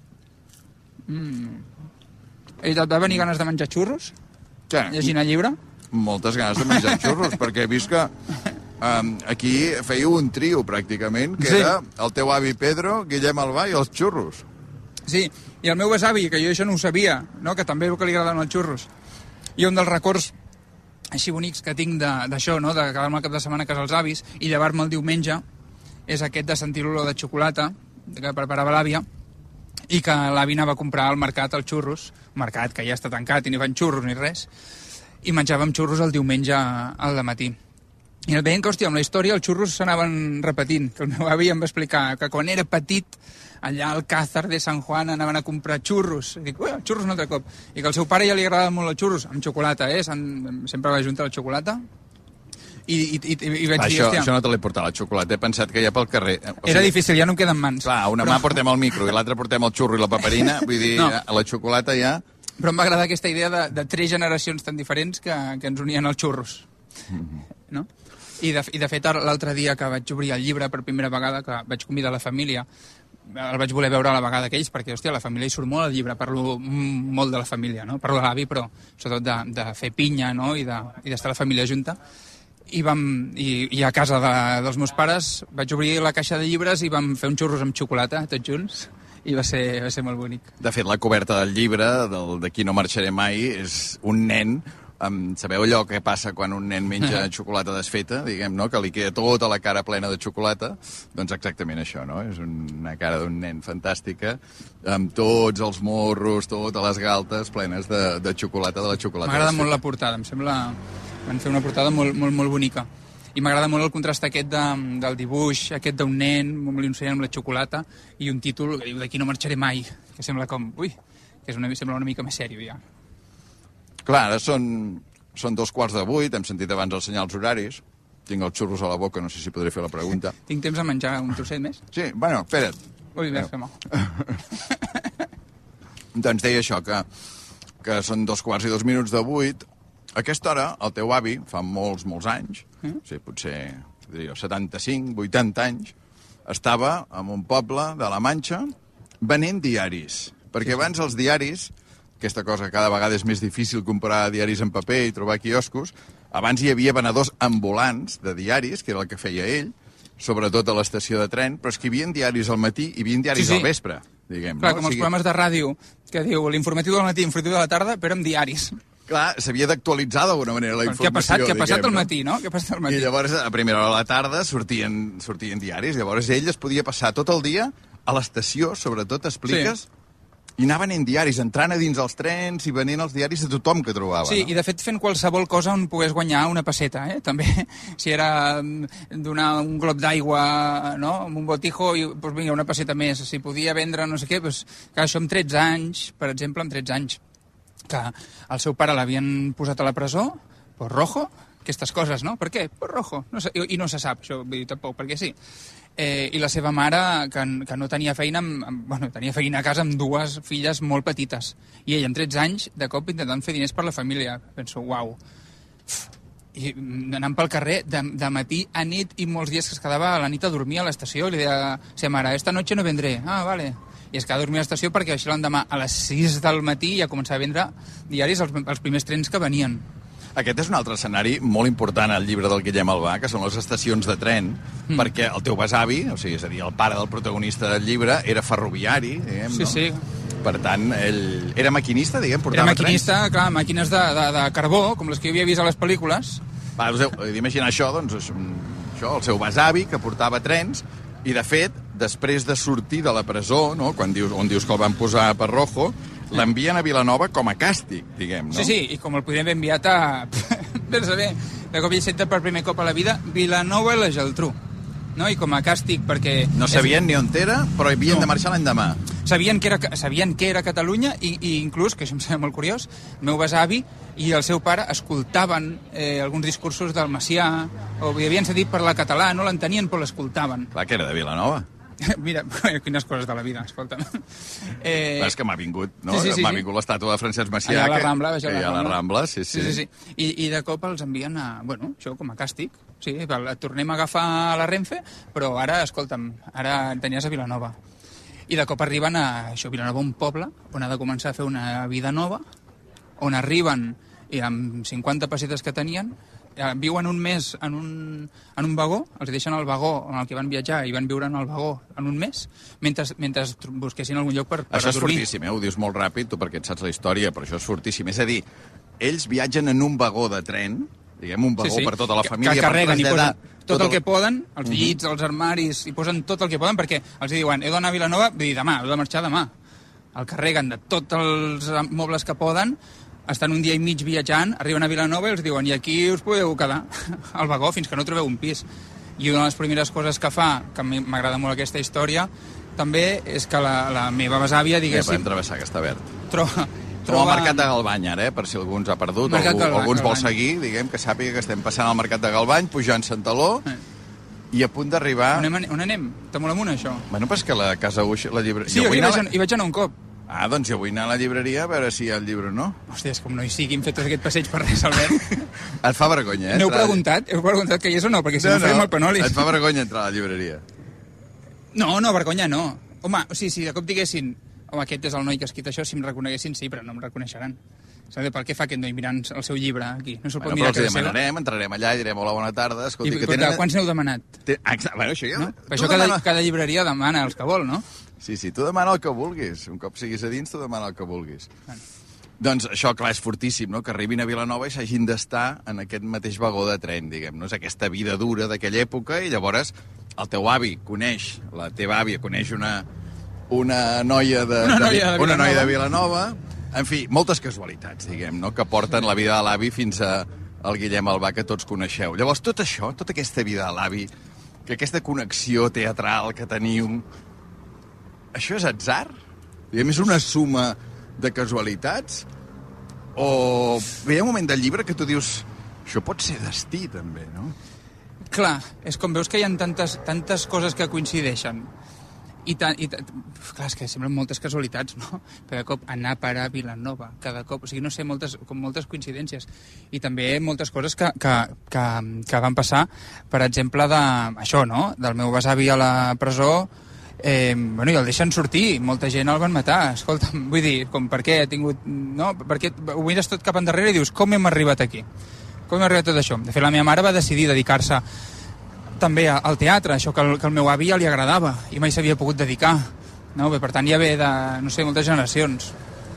Mm. I et va venir ganes de menjar xurros? Sí. Llegint el llibre? Moltes ganes de menjar xurros, perquè he vist que um, aquí fèieu un trio, pràcticament, que sí. Era el teu avi Pedro, Guillem Albà i els xurros. Sí, i el meu besavi, que jo això no ho sabia, no? Que també veu que li agraden els xurros. I un dels records així bonics que tinc d'això, no? De quedar-me el cap de setmana a casa els avis i llevar-me el diumenge, és aquest de sentir l'olor de xocolata que preparava l'àvia, i que l'avi anava a comprar al mercat els xurros, mercat que ja està tancat i ni fan xurros ni res, i menjàvem xurros el diumenge al dematí. I el veient que, hòstia, amb la història els xurros s'anaven repetint, que el meu avi em va explicar que quan era petit, allà al Càzar de San Juan anaven a comprar xurros. I dic, ui, xurros un altre cop. I que al seu pare ja li agradava molt els xurros, amb xocolata, eh? Sempre va juntar la xocolata. I, i, i, i vaig això, dir, hòstia... Això no te l'he portat, la xocolata. He pensat que ja pel carrer... O sigui, era difícil, ja no em queden mans. Clar, una però... mà portem el micro i l'altra portem el xurro i la paperina. Vull dir, no. La xocolata ja... Però em va agradar aquesta idea de, de tres generacions tan diferents que, que ens unien els xurros. Mm-hmm. No? I de, i de fet, l'altre dia que vaig obrir el llibre per primera vegada, que vaig convidar la família, el vaig voler veure a la vegada que ells, perquè, hòstia, la família hi surt molt al llibre, parlo molt de la família, no? Parlo de l'avi, però sobretot de, de fer pinya, no? I d'estar de, la família junta. I, vam, i, i a casa de, dels meus pares vaig obrir la caixa de llibres i vam fer uns xurros amb xocolata, tots junts, i va ser, va ser molt bonic. De fet, la coberta del llibre, del D'aquí no marxaré mai, és un nen... Um, sabeu allò que passa quan un nen menja xocolata desfeta, diguem, no? Que li queda tota la cara plena de xocolata? Doncs exactament això, no? És una cara d'un nen fantàstica, amb tots els morros, totes les galtes plenes de, de xocolata, de la xocolata M'agrada desfeta. Molt la portada, em sembla... Van fer una portada molt, molt, molt bonica. I m'agrada molt el contrast aquest de, del dibuix, aquest d'un nen, amb l'inoceient amb la xocolata, i un títol que diu D'aquí no marxaré mai, que sembla com... Ui, que és una, sembla una mica més sèrio, ja. Clar, ara són, són dos quarts de vuit, hem sentit abans els senyals horaris, tinc els xurros a la boca, no sé si podré fer la pregunta. Tinc temps a menjar un trosset més? Sí, bueno, espera't. Ui, bé, fem-ho. Doncs deia això, que, que són dos quarts i dos minuts de vuit. A aquesta hora, el teu avi, fa molts, molts anys, mm? o sigui, potser diria, setanta-cinc, vuitanta anys, estava en un poble de la Manxa venent diaris. Perquè abans els diaris... aquesta cosa cada vegada és més difícil comprar diaris en paper i trobar quioscos. Abans hi havia venedors ambulants de diaris, que era el que feia ell, sobretot a l'estació de tren, però és que hi havia diaris al matí i hi havia diaris sí, sí. al vespre, diguem. Clar, no? com els o sigui... programes de ràdio, que diu l'informatiu del matí i l'informatiu de la tarda, però amb diaris. Clar, s'havia d'actualitzar d'alguna manera la informació. Què ha passat, què ha passat diguem, al matí, no? Què ha passat al matí? I llavors, a primera hora de la tarda, sortien, sortien diaris. Llavors ell es podia passar tot el dia a l'estació, sobretot, expliques... Sí. I anaven en diaris, entrant a dins els trens i venint els diaris de tothom que trobava. Sí, no? I de fet fent qualsevol cosa on pogués guanyar una pesseta, eh? També, si era donar un glob d'aigua, no?, amb un botijo, i doncs vinga, una pesseta més. Si podia vendre no sé què, doncs, clar, això amb tretze anys, per exemple, amb tretze anys, que el seu pare l'havien posat a la presó, por rojo, aquestes coses, no? Per què? Por rojo. No sé, i, I no se sap, això, vull dir, tampoc, perquè sí. Eh, I la seva mare, que, que no tenia feina, amb, amb, bueno, tenia feina a casa amb dues filles molt petites. I ell, amb tretze anys, de cop intentant fer diners per la família. Penso, uau. I anant pel carrer, de, de matí a nit, i molts dies que es quedava a la nit a dormir a l'estació, i li deia a la seva mare, esta noche no vendré. Ah, vale. I es quedava a dormir a l'estació perquè així l'endemà a les sis del matí ja començava a vendre diaris els, els primers trens que venien. Aquest és un altre escenari molt important al llibre del Guillem Albà, que són les estacions de tren, mm. perquè el teu besavi, o sigui, és a dir, el pare del protagonista del llibre, era ferroviari, diguem, sí, no? Sí, Per tant, ell era maquinista, diguem, portava trens? Era maquinista, trens. Clar, màquines de, de, de carbó, com les que jo havia vist a les pel·lícules. Va, us heu d'imaginar això, doncs, és un, això, el seu besavi, que portava trens, i, de fet, després de sortir de la presó, no? Quan dius, on dius que el van posar per Rojo, l'envien a Vilanova com a càstig, diguem, no? Sí, sí, i com el podríem haver enviat a... Vés a saber, de cop i senta per primer cop a la vida, Vilanova i la Geltrú. No? I com a càstig, perquè... No sabien ni on era, però havien no. de marxar l'endemà. Sabien que era, sabien que era Catalunya i, i inclús, que això em sembla molt curiós, el meu besavi i el seu pare escoltaven eh, alguns discursos del Macià, o hi havien sentit parlar català, no l'entenien, però l'escoltaven. Clar, que era de Vilanova. Mira, quines coses de la vida, escolta'm. Eh... És que m'ha vingut, no? Sí, sí, sí, m'ha sí. vingut l'estàtua de Francesc Macià. Allà a la Rambla, que, que hi ha a la Rambla, sí, sí. sí, sí, sí. I, I de cop els envien a... Bueno, això com a càstig. Sí, tornem a agafar la Renfe, però ara, escolta'm, ara tenies a Vilanova. I de cop arriben a això, Vilanova, un poble on ha de començar a fer una vida nova, on arriben i amb cinquanta pessetes que tenien, eh, viuen un mes en un, en un vagó, els deixen al vagó en el que van viatjar i van viure en el vagó en un mes, mentre, mentre busquessin algun lloc per, per això és dormir. fortíssim, eh? Ho dius molt ràpid, tu perquè et saps la història, però això és fortíssim. És a dir, ells viatgen en un vagó de tren, diguem, un vagó sí, sí. per tota la família, que carreguen per traslladar... i posen tot el que poden, els llits, els armaris, i posen tot el que poden, perquè els diuen, heu d'anar a Vilanova, vull dir, demà, heu de marxar demà. El carreguen de tots els mobles que poden, estan un dia i mig viatjant, arriben a Vilanova i els diuen, i aquí us podeu quedar al vagó fins que no trobeu un pis. I una de les primeres coses que fa, que m'agrada molt aquesta història, també és que la, la meva besàvia, diguéssim... Ja podem travessar, que està verd. Troba... Troba... al Mercat de Galbany, ara, eh? Per si algú ens ha perdut, Mercat algú, Galbany, algú ens vol Galbany. seguir, diguem, que sàpiga que estem passant al Mercat de Galbany, pujant Santaló, eh. i a punt d'arribar... On, anem, on anem? Està molt amunt, això. Bueno, però és que la Casa Uix, la llibreria... Sí, jo hi, vaig, la... hi vaig anar un cop. Ah, doncs jo vull anar a la llibreria a veure si hi ha el llibre o no. Hòstia, és com no hi sigui, hem fet tot aquest passeig per res, Albert. Et fa vergonya, eh? N'heu preguntat? Heu preguntat que hi és o no? Perquè si no, no, no farem el penolis. Et fa vergonya entrar a la llibreria? No, no, vergonya no. Home, o sigui, si de cop diguessin, home, aquest és el noi que ha escrit això, si em reconeguessin, sí, però no em reconeixeran. Saber per què fa aquest noi mirant el seu llibre aquí? No se'l pot bueno, mirar però els a casa demanarem, seva? entrarem allà i direm hola, bona tarda. Escolti, I, que tenen... tenen... Quants n'heu demanat? Té... Ah, bueno, això ja... No? Per això cada, demana... cada llibreria demana els que vol, no? Sí, sí, tu demana el que vulguis. Un cop siguis a dins, tu demana el que vulguis. Bueno. Doncs això, clar, és fortíssim, no?, que arribin a Vilanova i s'hagin d'estar en aquest mateix vagó de tren, diguem, no? És aquesta vida dura d'aquella època, i llavors el teu avi coneix, la teva àvia coneix una, una noia de, una noia de, de, una noia de Vilanova. En fi, moltes casualitats, diguem, no?, que porten la vida de l'avi fins a el Guillem Albà, que tots coneixeu. Llavors, tot això, tota aquesta vida de l'avi, que aquesta connexió teatral que teniu, això és atzar? Diguem, és una suma de casualitats? O hi ha un moment del llibre que tu dius, això pot ser destí, també, no? Clar, és com veus que hi ha tantes, tantes coses que coincideixen. I, ta, i ta, clar, és que semblen moltes casualitats, no? Cada cop anar a parar a Vilanova, cada cop, o sigui, no sé, moltes, com moltes coincidències. I també moltes coses que, que, que, que van passar, per exemple, de, això, no?, del meu besavi a la presó, eh, bueno, i el deixen sortir, molta gent el van matar, escolta'm, vull dir, com, per què ha tingut, no?, perquè ho mires tot cap endarrere i dius, com hem arribat aquí? Com hem arribat tot això? De fet, la meva mare va decidir dedicar-se també al teatre, això que el, que el meu avi ja li agradava i mai s'havia pogut dedicar, no? Bé, per tant ja ve de, no sé, moltes generacions.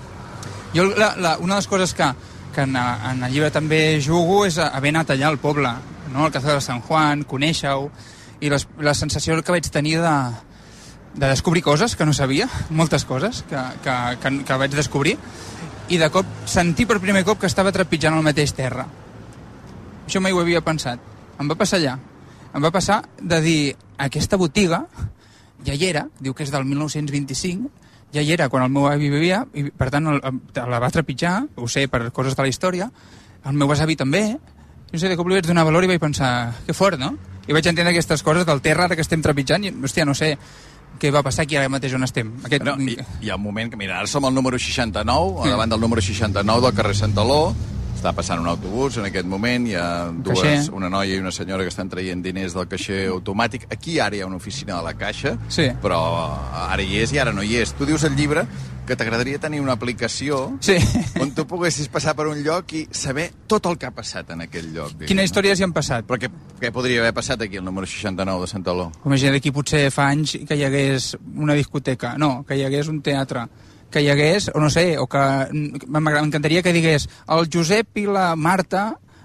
Jo, la, la, una de les coses que, que en, en el llibre també jugo és haver anat allà al poble, no? Al Cazó de Sant Juan, conèixer-ho, i les, la sensació que vaig tenir de, de descobrir coses que no sabia, moltes coses que, que, que, que vaig descobrir, i de cop sentir per primer cop que estava trepitjant el mateix terra. Això mai ho havia pensat. Em va passar allà. Em va passar de dir, aquesta botiga ja hi era, diu que és del mil nou-cents vint-i-cinc, ja hi era quan el meu avi vivia, i per tant el, la va trepitjar, ho sé per coses de la història, el meu besavi també, no sé, de cop li vaig donar valor i vaig pensar, que fort, no? I vaig entendre aquestes coses del terra ara que estem trepitjant, i, hòstia, no sé què va passar aquí ara mateix on estem. Aquest... Bueno, hi, hi ha un moment que, mira, ara som al número seixanta-nou, sí. Davant del número seixanta-nou del carrer Santaló, està passant un autobús en aquest moment, hi ha dues, caixer. Una noia i una senyora que estan traient diners del caixer automàtic. Aquí ara hi ha una oficina de la Caixa, sí. Però ara hi és i ara no hi és. Tu dius al llibre que t'agradaria tenir una aplicació, sí. On tu poguessis passar per un lloc i saber tot el que ha passat en aquell lloc. Diguem, Quina història no? s'hi han passat? Però què, què podria haver passat aquí al número seixanta-nou de Santaló? Imagina d'aquí potser fa anys que hi hagués una discoteca, no, que hi hagués un teatre, que hi hagués, o no sé, o que m'encantaria que digués el Josep i la Marta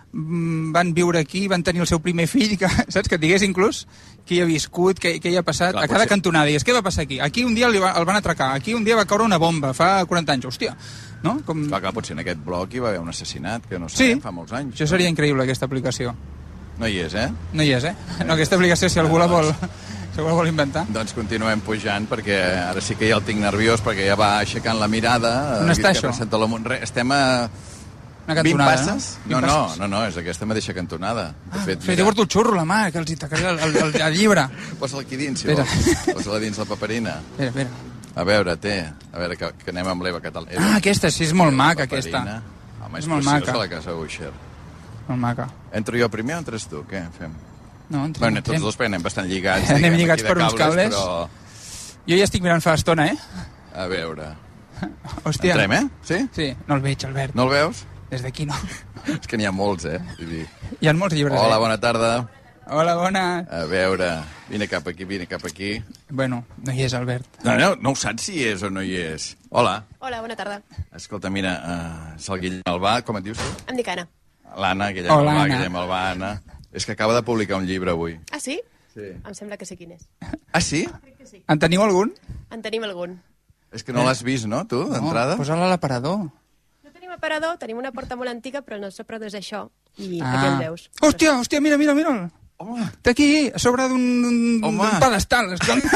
van viure aquí, van tenir el seu primer fill, que, saps? Que et digués inclús qui hi ha viscut, què hi ha passat, clar, a cada potser... cantonada. Digues, què va passar aquí? Aquí un dia el, va, el van atracar, aquí un dia va caure una bomba, fa quaranta anys, hòstia. No? Com... Clar, clar, potser en aquest bloc hi va haver un assassinat, que no sabem, sí, fa molts anys. Això seria increïble, aquesta aplicació. No hi és, eh? No hi és, eh? No, aquesta aplicació, si algú la vol, si algú la vol inventar. Doncs continuem pujant, perquè ara sí que ja el tinc nerviós, perquè ja va aixecant la mirada. On està això? Estem a... Una cantonada, vint passes? No? No, no, no, no, és aquesta mateixa cantonada. De fet, ah, jo porto el xurro a la mà, que els hi tacaré el, el, el, el llibre. Posa-la aquí dins, si vols. Posa-la dins la paperina. Espera, espera. A veure, té. A veure, que, que anem amb l'Eva Català. Ah, aquesta, sí, és molt maca, aquesta. Home, és, és molt preciosa, maca. La casa Usher. Molt maca. Entro jo primer o entres tu? Què fem? No, entrem. Bueno, tots dos anem bastant lligats. Anem lligats per uns cables. Però... Jo ja estic mirant fa estona, eh? A veure... Hòstia. Entrem, eh? Sí? Sí, no el veig, Albert. No el veus? Des d'aquí no. És que n'hi ha molts, eh? Hi ha molts llibres, Hola, eh? bona tarda. Hola, bona. A veure, vine cap aquí, vine cap aquí. Bueno, no hi és, Albert. No, no, no ho saps si hi és o no hi és. Hola. Hola, bona tarda. Escolta, mira, uh, és el Guillem Albà, com et dius tu? Em dic Anna. L'Anna, Guillem Hola, Albà, Anna. Guillem Albà, Anna. És que acaba de publicar un llibre avui. Ah, sí? Sí. Em sembla que sé quin és. Ah, sí? sí. En teniu algun? En tenim algun. És que no l'has vist, no, tu, d'entrada? No, posa-la a l'aparador. No tenim aparador, tenim una porta molt antiga, però el nostre aparador és això. I ah. aquí el veus. Hòstia, hòstia, mira, mira, mira. Home. Està aquí, a sobre d'un pedestal.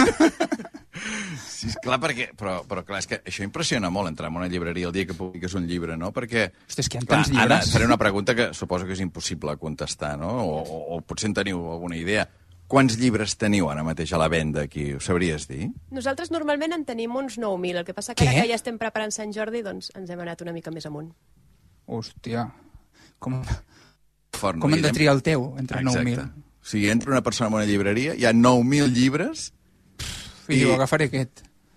Sí, clar, perquè... Però, però clar, és que això impressiona molt, entrar en una llibreria el dia que publiques un llibre, no? Perquè... Hosti, és que hi ha clar, tants llibres. Anna, faré una pregunta que suposo que és impossible contestar, no? O, o, o potser en teniu alguna idea. Quants llibres teniu ara mateix a la venda aquí? Ho sabries dir? Nosaltres normalment en tenim uns nou mil. El que passa que Què? ara que ja estem preparant Sant Jordi, doncs ens hem anat una mica més amunt. Hòstia, com, Fort, no? com hem de triar el teu entre nou mil? Exacte. O sigui, entra una persona en una llibreria, hi ha nou mil llibres... I, i diu, agafaré aquest.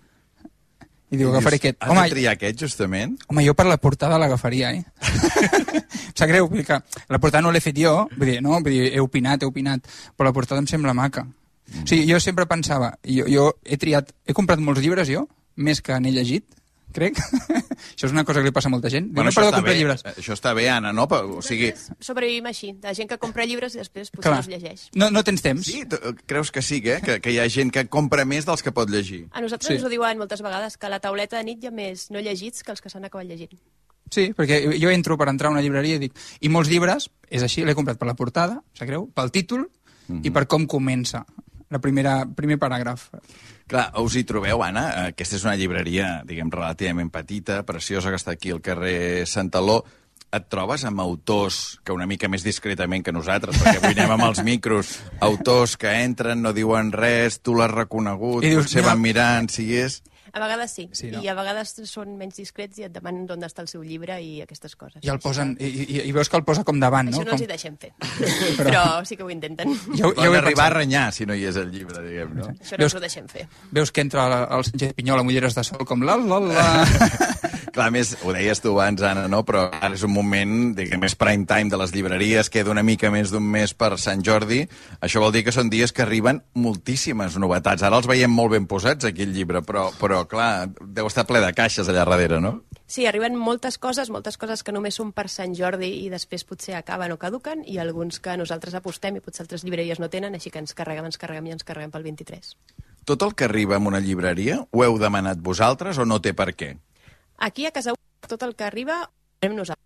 I diu, agafaré aquest. Has home, de triar aquest, justament? Home, jo per la portada l'agafaria, eh? Em sap greu, vull dir que la portada no l'he fet jo, vull dir, no, vull dir, he opinat, he opinat, però la portada em sembla maca. Mm. O sigui, jo sempre pensava, jo, jo he triat, he comprat molts llibres jo, més que n'he llegit, crec. Això és una cosa que li passa a molta gent. Bueno, no això, està bé, llibres. això està bé, Anna, no? O sigui... Sobrevivim així, de gent que compra llibres i després potser Clar. els llegeix. No, no tens temps? Sí, creus que sí, eh? que, que hi ha gent que compra més dels que pot llegir? A nosaltres Sí. ens ho diuen moltes vegades, que a la tauleta de nit hi ha més no llegits que els que s'han acabat llegint. Sí, perquè jo entro per entrar a una llibreria i dic... I molts llibres, és així, l'he comprat per la portada, sap greu, pel títol Mhm. i per com comença. La primera, primer paràgraf. Clar, us hi trobeu, Anna? Aquesta és una llibreria, diguem, relativament petita, preciosa, que està aquí al carrer Santaló. Et trobes amb autors que una mica més discretament que nosaltres, perquè avui anem amb els micros, autors que entren, no diuen res, tu l'has reconegut, I dius, potser mira- van mirant si hi és... A vegades sí, Sí, no? i a vegades són menys discrets i et demanen d'on està el seu llibre i aquestes coses. I el posen, i, i, i veus que el posa com davant, no? Això no els hi Com... deixem fer, Però- però sí que ho intenten. Jo, Poden jo ho he arribar a pensat. renyar si no hi és el llibre, diguem, no? Això no ens ho deixem fer. Veus que entra el, el Sánchez Pinyol amb ulleres de sol, com la, la, la... Clar, més, ho deies tu abans, Anna, no? Però ara és un moment, diguem, més prime time de les llibreries, queda una mica més d'un mes per Sant Jordi. Això vol dir que són dies que arriben moltíssimes novetats. Ara els veiem molt ben posats, aquí, el llibre, però, però clar, deu estar ple de caixes allà darrere, no? Sí, arriben moltes coses, moltes coses que només són per Sant Jordi i després potser acaben o caduquen, i alguns que nosaltres apostem i potser altres llibreries no tenen, així que ens carreguem, ens carreguem i ens carreguem pel vint-i-tres. Tot el que arriba en una llibreria ho heu demanat vosaltres o no té per què? Aquí a casa tot el que arriba ho anem nosaltres.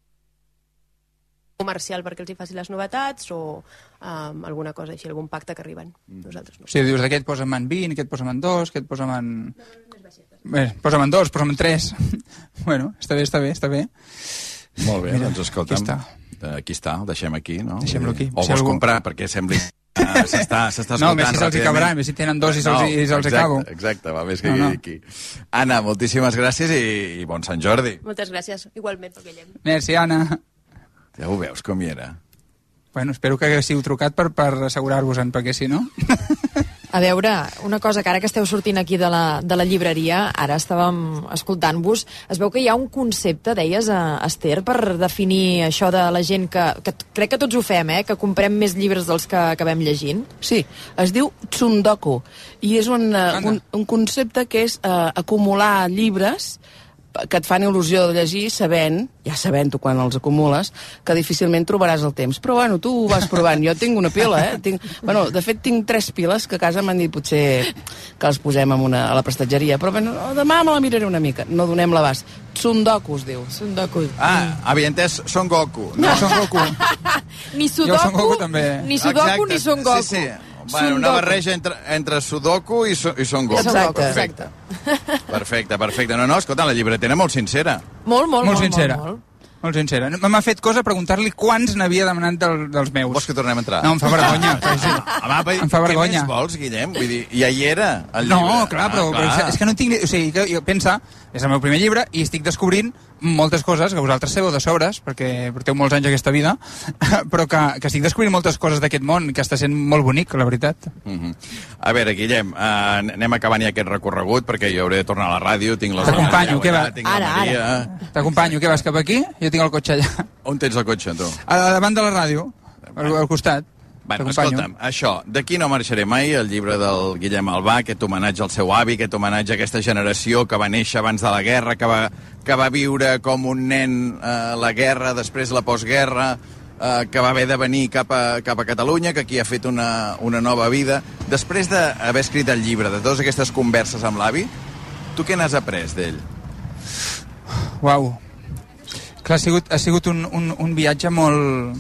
Comercial perquè els hi faci les novetats o um, alguna cosa així, algun pacte que arriben. Nosaltres no. O sigui, dius, aquest posa'm en vint, aquest posa'm en dos, aquest posa'm en... Bé, posa'm en dos, posa'm en tres. Bueno, està bé, està bé, està bé. Molt bé, Mira, doncs escolta'm, aquí està. aquí està, el deixem aquí, no? Deixem-lo aquí. O Si vols algú- comprar, perquè sembli... Ah, s'està s'està No, esgotant més si se'ls hi ràpidament. cabrà, més si tenen dos i se'ls hi- i se'ls hi exacte, acabo. Exacte, va, més que No, no, no. no. aquí. Anna, moltíssimes gràcies i, i bon Sant Jordi. Moltes gràcies, igualment, pel Guillem. Merci, Anna. Ja ho veus com hi era. Bueno, espero que haguéssiu trucat per, per assegurar-vos-en, perquè si no... A veure, una cosa, que ara que esteu sortint aquí de la, de la llibreria, ara estàvem escoltant-vos, es veu que hi ha un concepte, deies, a Esther, per definir això de la gent que, que crec que tots ho fem, eh? Que comprem més llibres dels que acabem llegint. Sí, es diu tsundoku, i és un, uh, un, un concepte que és uh, acumular llibres que et fan il·lusió de llegir sabent, ja sabent-ho quan els acumules, que difícilment trobaràs el temps. Però bueno, tu ho vas provant. Jo tinc una pila, eh? Tinc, bueno, de fet, tinc tres piles que a casa m'han dit potser que les posem en una, a la prestatgeria. Però bueno, demà me la miraré una mica. No donem l'abast. Sundoku es diu. Sundoku. Ah, havia entès Son Goku. No, Son Goku. Ni Sudoku, Son Goku també. ni Sudoku, ni Son Goku. Sí, sí. Bueno, una barreja entre, entre Sudoku i, so, i Son Goku. Exacte. Perfecte. Perfecte, perfecte. No, no, escolta, la llibretera molt sincera. Molt, molt, molt molt, sincera. molt, molt. Molt sincera. M'ha fet cosa preguntar-li quants n'havia demanat del, dels meus. Vols que tornem a entrar? No, em fa vergonya. Home, em fa vergonya. Què més vols, Guillem? Vull dir, ja hi era, el no, llibre. clar, però, ah, però clar. és que no tinc... O sigui, que, jo, pensa, és el meu primer llibre i estic descobrint moltes coses que vosaltres sabeu de sobres, perquè porteu molts anys aquesta vida, però que, que estic descobrint moltes coses d'aquest món, que està sent molt bonic, la veritat. Uh -huh. A veure, Guillem, uh, anem acabant ja aquest recorregut, perquè jo hauré de tornar a la ràdio, tinc les T'acompanyo, què va? tinc la Maria... T'acompanyo, què vas cap aquí? Jo tinc el cotxe allà. On tens el cotxe, tu? A, a davant de la ràdio, al, al costat. Bueno, escolta'm, això, d'aquí no marxaré mai, el llibre del Guillem Albà, aquest homenatge al seu avi, aquest homenatge a aquesta generació que va néixer abans de la guerra, que va, que va viure com un nen eh, la guerra, després la postguerra, eh, que va haver de venir cap a, cap a Catalunya, que aquí ha fet una, una nova vida. Després d'haver escrit el llibre, de totes aquestes converses amb l'avi, tu què n'has après d'ell? Uau. Clar, ha sigut, ha sigut un, un, un viatge molt...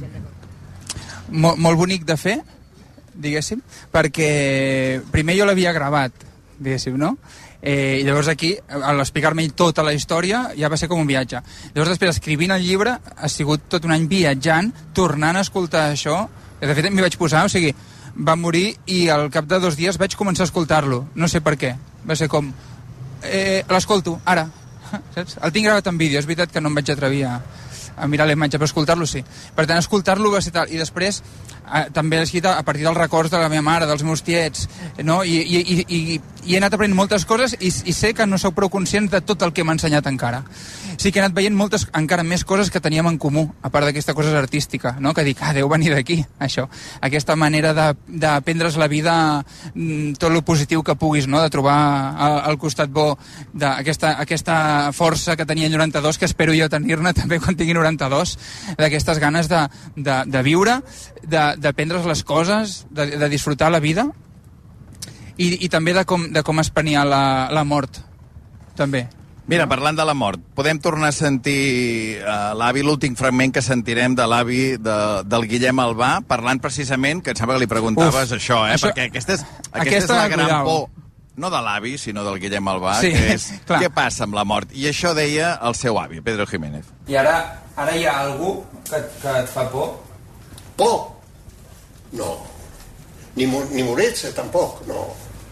Molt, molt bonic de fer, diguéssim, perquè primer jo l'havia gravat, diguéssim, no? Eh, I llavors aquí, a l'explicar-me tota la història, ja va ser com un viatge. Llavors després, escrivint el llibre, ha sigut tot un any viatjant, tornant a escoltar això. De fet, m'hi vaig posar, o sigui, va morir i al cap de dos dies vaig començar a escoltar-lo. No sé per què. Va ser com... Eh, l'escolto, ara. Saps? El tinc gravat en vídeo, és veritat que no em vaig atrevir a... a mirar la imatge, però escoltar-lo sí. Per tant, escoltar-lo va ser tal. I després, eh, també he escrit a partir dels records de la meva mare, dels meus tiets, no? I, i, i, i, i he anat aprenent moltes coses i, i sé que no sou prou conscients de tot el que m'ha ensenyat encara. Sí que he anat veient moltes, encara més coses que teníem en comú, a part d'aquesta cosa artística, no? Que dic, ah, deu venir d'aquí, això. Aquesta manera d'aprendre's la vida, tot el positiu que puguis, no? De trobar al, al costat bo d'aquesta aquesta força que tenia el noranta-dos, que espero jo tenir-ne també quan tingui noranta-dos, d'aquestes ganes de, de, de viure, d'aprendre's les coses, de, de disfrutar la vida i, i també de com, de com espanyar la, la mort, també. Mira, parlant de la mort, podem tornar a sentir uh, l'avi, l'últim fragment que sentirem de l'avi de, del Guillem Albà, parlant precisament, que em sembla que li preguntaves Uf, això, eh? Això, perquè aquesta és, aquesta aquesta és la gran cuidao. por, no de l'avi, sinó del Guillem Albà, sí, que és clar. Què passa amb la mort. I això deia el seu avi, Pedro Jiménez. I ara, ara hi ha algú que, que et fa por? Por? No. Ni, ni morirse tampoc, no.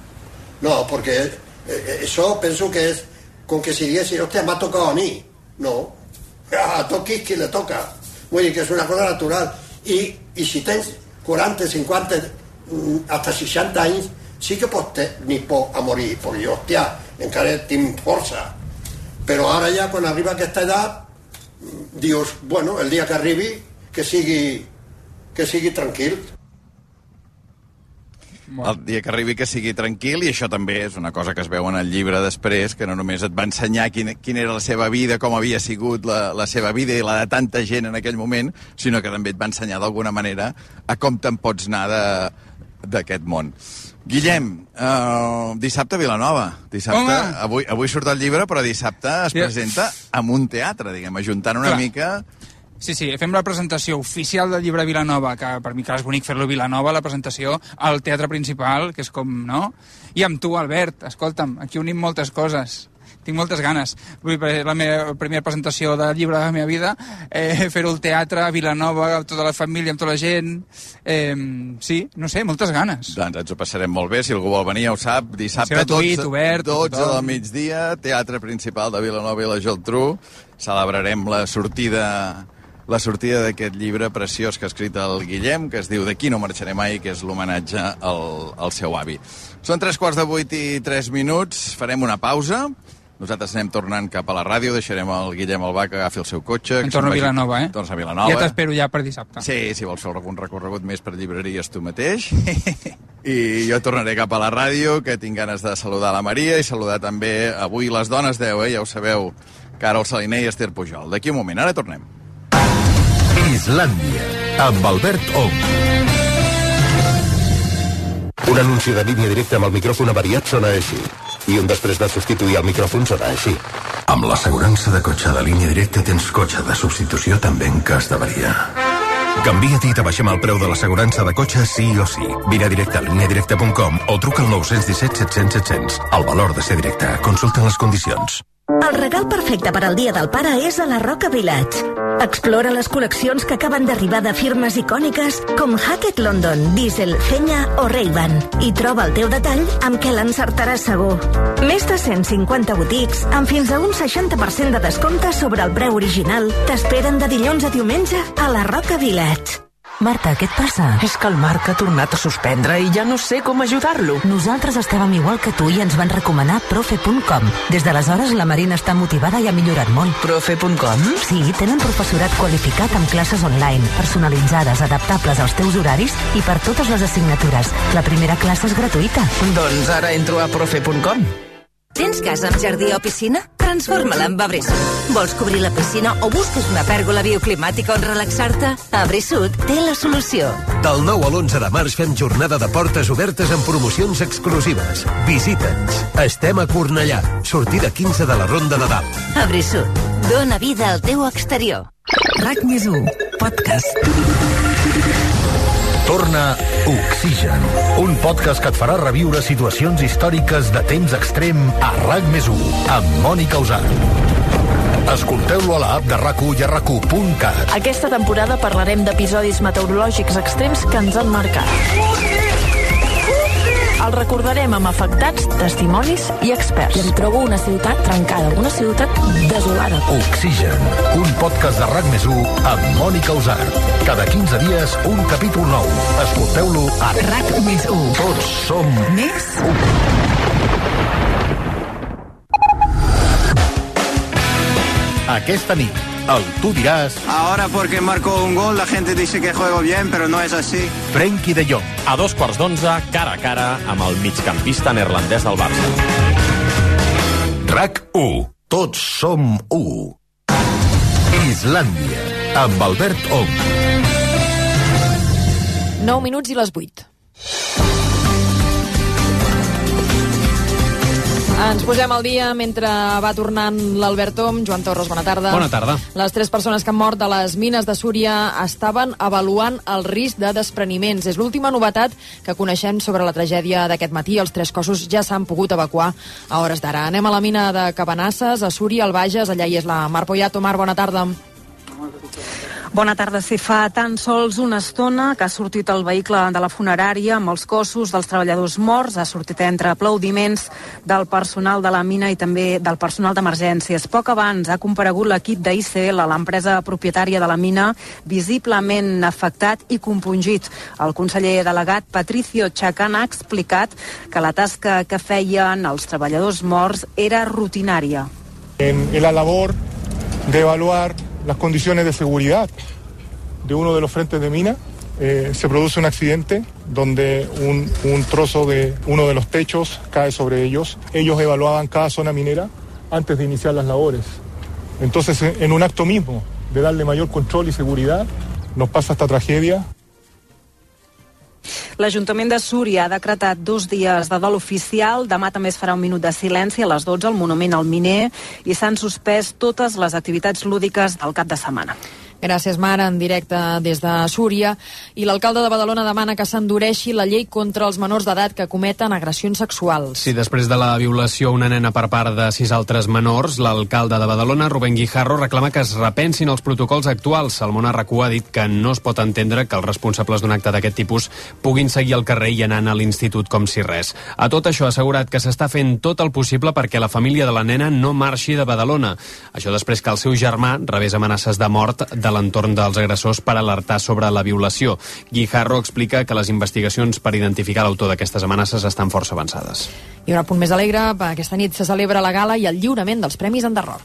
No, porque eh, eso penso que es con que si digas, hostia, me ha tocado a mí. No. A toquis qui le toca. Vull dir que és una cosa natural. I, i si tens quaranta, cinquanta, hasta seixanta anys, sí que pots tenir por a morir, perquè jo, hòstia, encara tinc força. Però ara ja, quan arriba a aquesta edat, dius, bueno, el dia que arribi, que sigui, que sigui tranquil. El dia que arribi que sigui tranquil, i això també és una cosa que es veu en el llibre després, que no només et va ensenyar quina, quina era la seva vida, com havia sigut la, la seva vida i la de tanta gent en aquell moment, sinó que també et va ensenyar d'alguna manera a com te'n pots anar d'aquest món. Guillem, uh, dissabte a Vilanova. Dissabte, avui, avui surt el llibre, però dissabte es presenta en un teatre, diguem, ajuntant una Clar. mica... Sí, sí, fem la presentació oficial del llibre Vilanova, que per mi que és bonic fer-lo a Vilanova, la presentació al Teatre Principal, que és com, no? I amb tu, Albert, escolta'm, aquí unim moltes coses. Tinc moltes ganes. Vull dir, la meva primera presentació del llibre de la meva vida, eh, fer-ho al teatre, a Vilanova, amb tota la família, amb tota la gent... Eh, sí, no sé, moltes ganes. Doncs ens ho passarem molt bé, si algú vol venir ja ho sap, dissabte sí, gratuït, dotze, obert, dotze del migdia, Teatre Principal de Vilanova i la Geltrú, celebrarem la sortida... la sortida d'aquest llibre preciós que ha escrit el Guillem, que es diu D'aquí no marxaré mai, que és l'homenatge al, al seu avi. Són tres quarts de vuit i tres minuts, farem una pausa. Nosaltres anem tornant cap a la ràdio, deixarem el Guillem Albà que agafi el seu cotxe. Em torno a Vilanova, eh? Tornes a Vilanova. Ja t'espero ja per dissabte. Sí, si vols fer algun recorregut més per llibreries tu mateix. I jo tornaré cap a la ràdio, que tinc ganes de saludar la Maria i saludar també avui les dones deu, eh? Ja ho sabeu, Carol Saliner i Esther Pujol. D'aquí un moment, ara tornem. Islàndia, amb Albert Ong. Un anunci de línia directa amb el micròfon avariat sona així. I un després de substituir el micròfon sona així. Amb l'assegurança de cotxe de línia directa tens cotxe de substitució també en cas d'avaria. Canvia't i t'abaixem el preu de l'assegurança de cotxe sí o sí. Vine directe a línia directa punt com o truca al nou un set set cents set cents. El valor de ser directe. Consulta les condicions. El regal perfecte per al Dia del Pare és a la Roca Village. Explora les col·leccions que acaben d'arribar de firmes icòniques com Hackett London, Diesel, Fenya o Ray-Ban i troba el teu detall amb què l'encertaràs segur. Més de cent cinquanta botics amb fins a un seixanta per cent de descompte sobre el preu original t'esperen de dilluns a diumenge a la Roca Village. Marta, què et passa? És que el Marc ha tornat a suspendre i ja no sé com ajudar-lo. Nosaltres estàvem igual que tu i ens van recomanar profe punt com. Des d'aleshores la Marina està motivada i ha millorat molt. profe punt com? Sí, tenen professorat qualificat amb classes online, personalitzades, adaptables als teus horaris i per totes les assignatures. La primera classe és gratuïta. Doncs ara entro a profe punt com. Tens casa amb jardí o piscina? Transforma-la en Abrisud. Vols cobrir la piscina o busques una pèrgola bioclimàtica on relaxar-te? Abrisud té la solució. Del nou a l'onze de març fem jornada de portes obertes amb promocions exclusives. Visita'ns. Estem a Cornellà. Sortida quinze de la Ronda de Dalt. Abrisud. Dóna vida al teu exterior. RAC més u. Podcast. Torna Oxigen, un podcast que et farà reviure situacions històriques de temps extrem a RAC més u, amb Mònica Usar. Escolteu-lo a l'app de RAC u i a RAC u punt cat. Aquesta temporada parlarem d'episodis meteorològics extrems que ens han marcat. El recordarem amb afectats, testimonis i experts. I em trobo una ciutat trencada, una ciutat desolada. Oxigen, un podcast de RAC més u amb Mònica Usar. Cada quinze dies, un capítol nou. Escolteu-lo a RAC més u. Tots som més u. Aquesta nit, el Tu diràs... Ahora porque marco un gol la gente dice que juego bien, pero no es así. Frenkie de Jong. A dos quarts d'onze, cara a cara, amb el migcampista neerlandès del Barça. RAC u. Tots som u. Islàndia, amb Albert Ong. nou minuts i les vuit. Ens posem al dia mentre va tornant l'Albert Om. Joan Torres, bona tarda. Bona tarda. Les tres persones que han mort a les mines de Súria estaven avaluant el risc de despreniments. És l'última novetat que coneixem sobre la tragèdia d'aquest matí. Els tres cossos ja s'han pogut evacuar a hores d'ara. Anem a la mina de Cabanasses, a Súria, al Bages. Allà hi és la Mar Poyato. Mar, bona tarda. Bona tarda. Si fa tan sols una estona que ha sortit el vehicle de la funerària amb els cossos dels treballadors morts, ha sortit entre aplaudiments del personal de la mina i també del personal d'emergències. Poc abans ha comparegut l'equip d'I C L, l'empresa propietària de la mina, visiblement afectat i compungit. El conseller delegat Patricio Chacán ha explicat que la tasca que feien els treballadors morts era rutinària. En la labor de evaluar las condiciones de seguridad de uno de los frentes de mina, eh, se produce un accidente donde un, un trozo de uno de los techos cae sobre ellos. Ellos evaluaban cada zona minera antes de iniciar las labores. Entonces, en un acto mismo de darle mayor control y seguridad, nos pasa esta tragedia. L'Ajuntament de Súria ha decretat dos dies de dol oficial. Demà també es farà un minut de silenci a les dotze al monument al miner i s'han suspès totes les activitats lúdiques del cap de setmana. Gràcies, Mar, en directe des de Súria. I l'alcalde de Badalona demana que s'endureixi la llei contra els menors d'edat que cometen agressions sexuals. Sí, després de la violació a una nena per part de sis altres menors, l'alcalde de Badalona, Rubén Guijarro, reclama que es repensin els protocols actuals. El Món Arracú ha dit que no es pot entendre que els responsables d'un acte d'aquest tipus puguin seguir al carrer i anant a l'institut com si res. A tot això ha assegurat que s'està fent tot el possible perquè la família de la nena no marxi de Badalona. Això després que el seu germà rebés amenaces de mort de de l'entorn dels agressors per alertar sobre la violació. Guijarro explica que les investigacions per identificar l'autor d'aquestes amenaces estan força avançades. I un punt més alegre, aquesta nit se celebra la gala i el lliurament dels Premis Enderroc.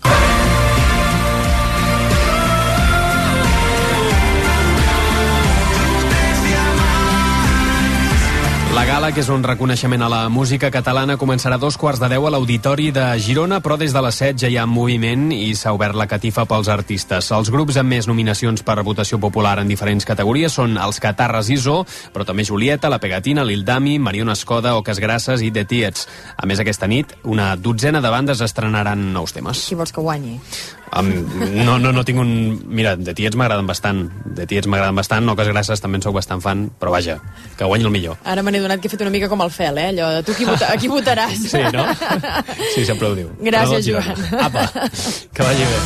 La gala Gala, que és un reconeixement a la música catalana, començarà a dos quarts de deu a l'Auditori de Girona, però des de les set ja hi ha moviment i s'ha obert la catifa pels artistes. Els grups amb més nominacions per votació popular en diferents categories són els Catarres i Zoo, però també Julieta, La Pegatina, Lil Dami, Mariona Escoda, Oques Grasses i The Tiets. A més, aquesta nit, una dotzena de bandes estrenaran nous temes. Qui vols que guanyi? Um, no, no, no tinc un... Mira, The Tiets m'agraden bastant. The Tiets m'agraden bastant, Oques Grasses també en soc bastant fan, però vaja, que guanyi el millor. Ara me n'he donat que he fet una mica com el Fel, eh? Allò de tu qui, vota, qui votaràs. Sí, no? Sí, sempre ho diu. Gràcies, Joan. Apa, que vagi bé.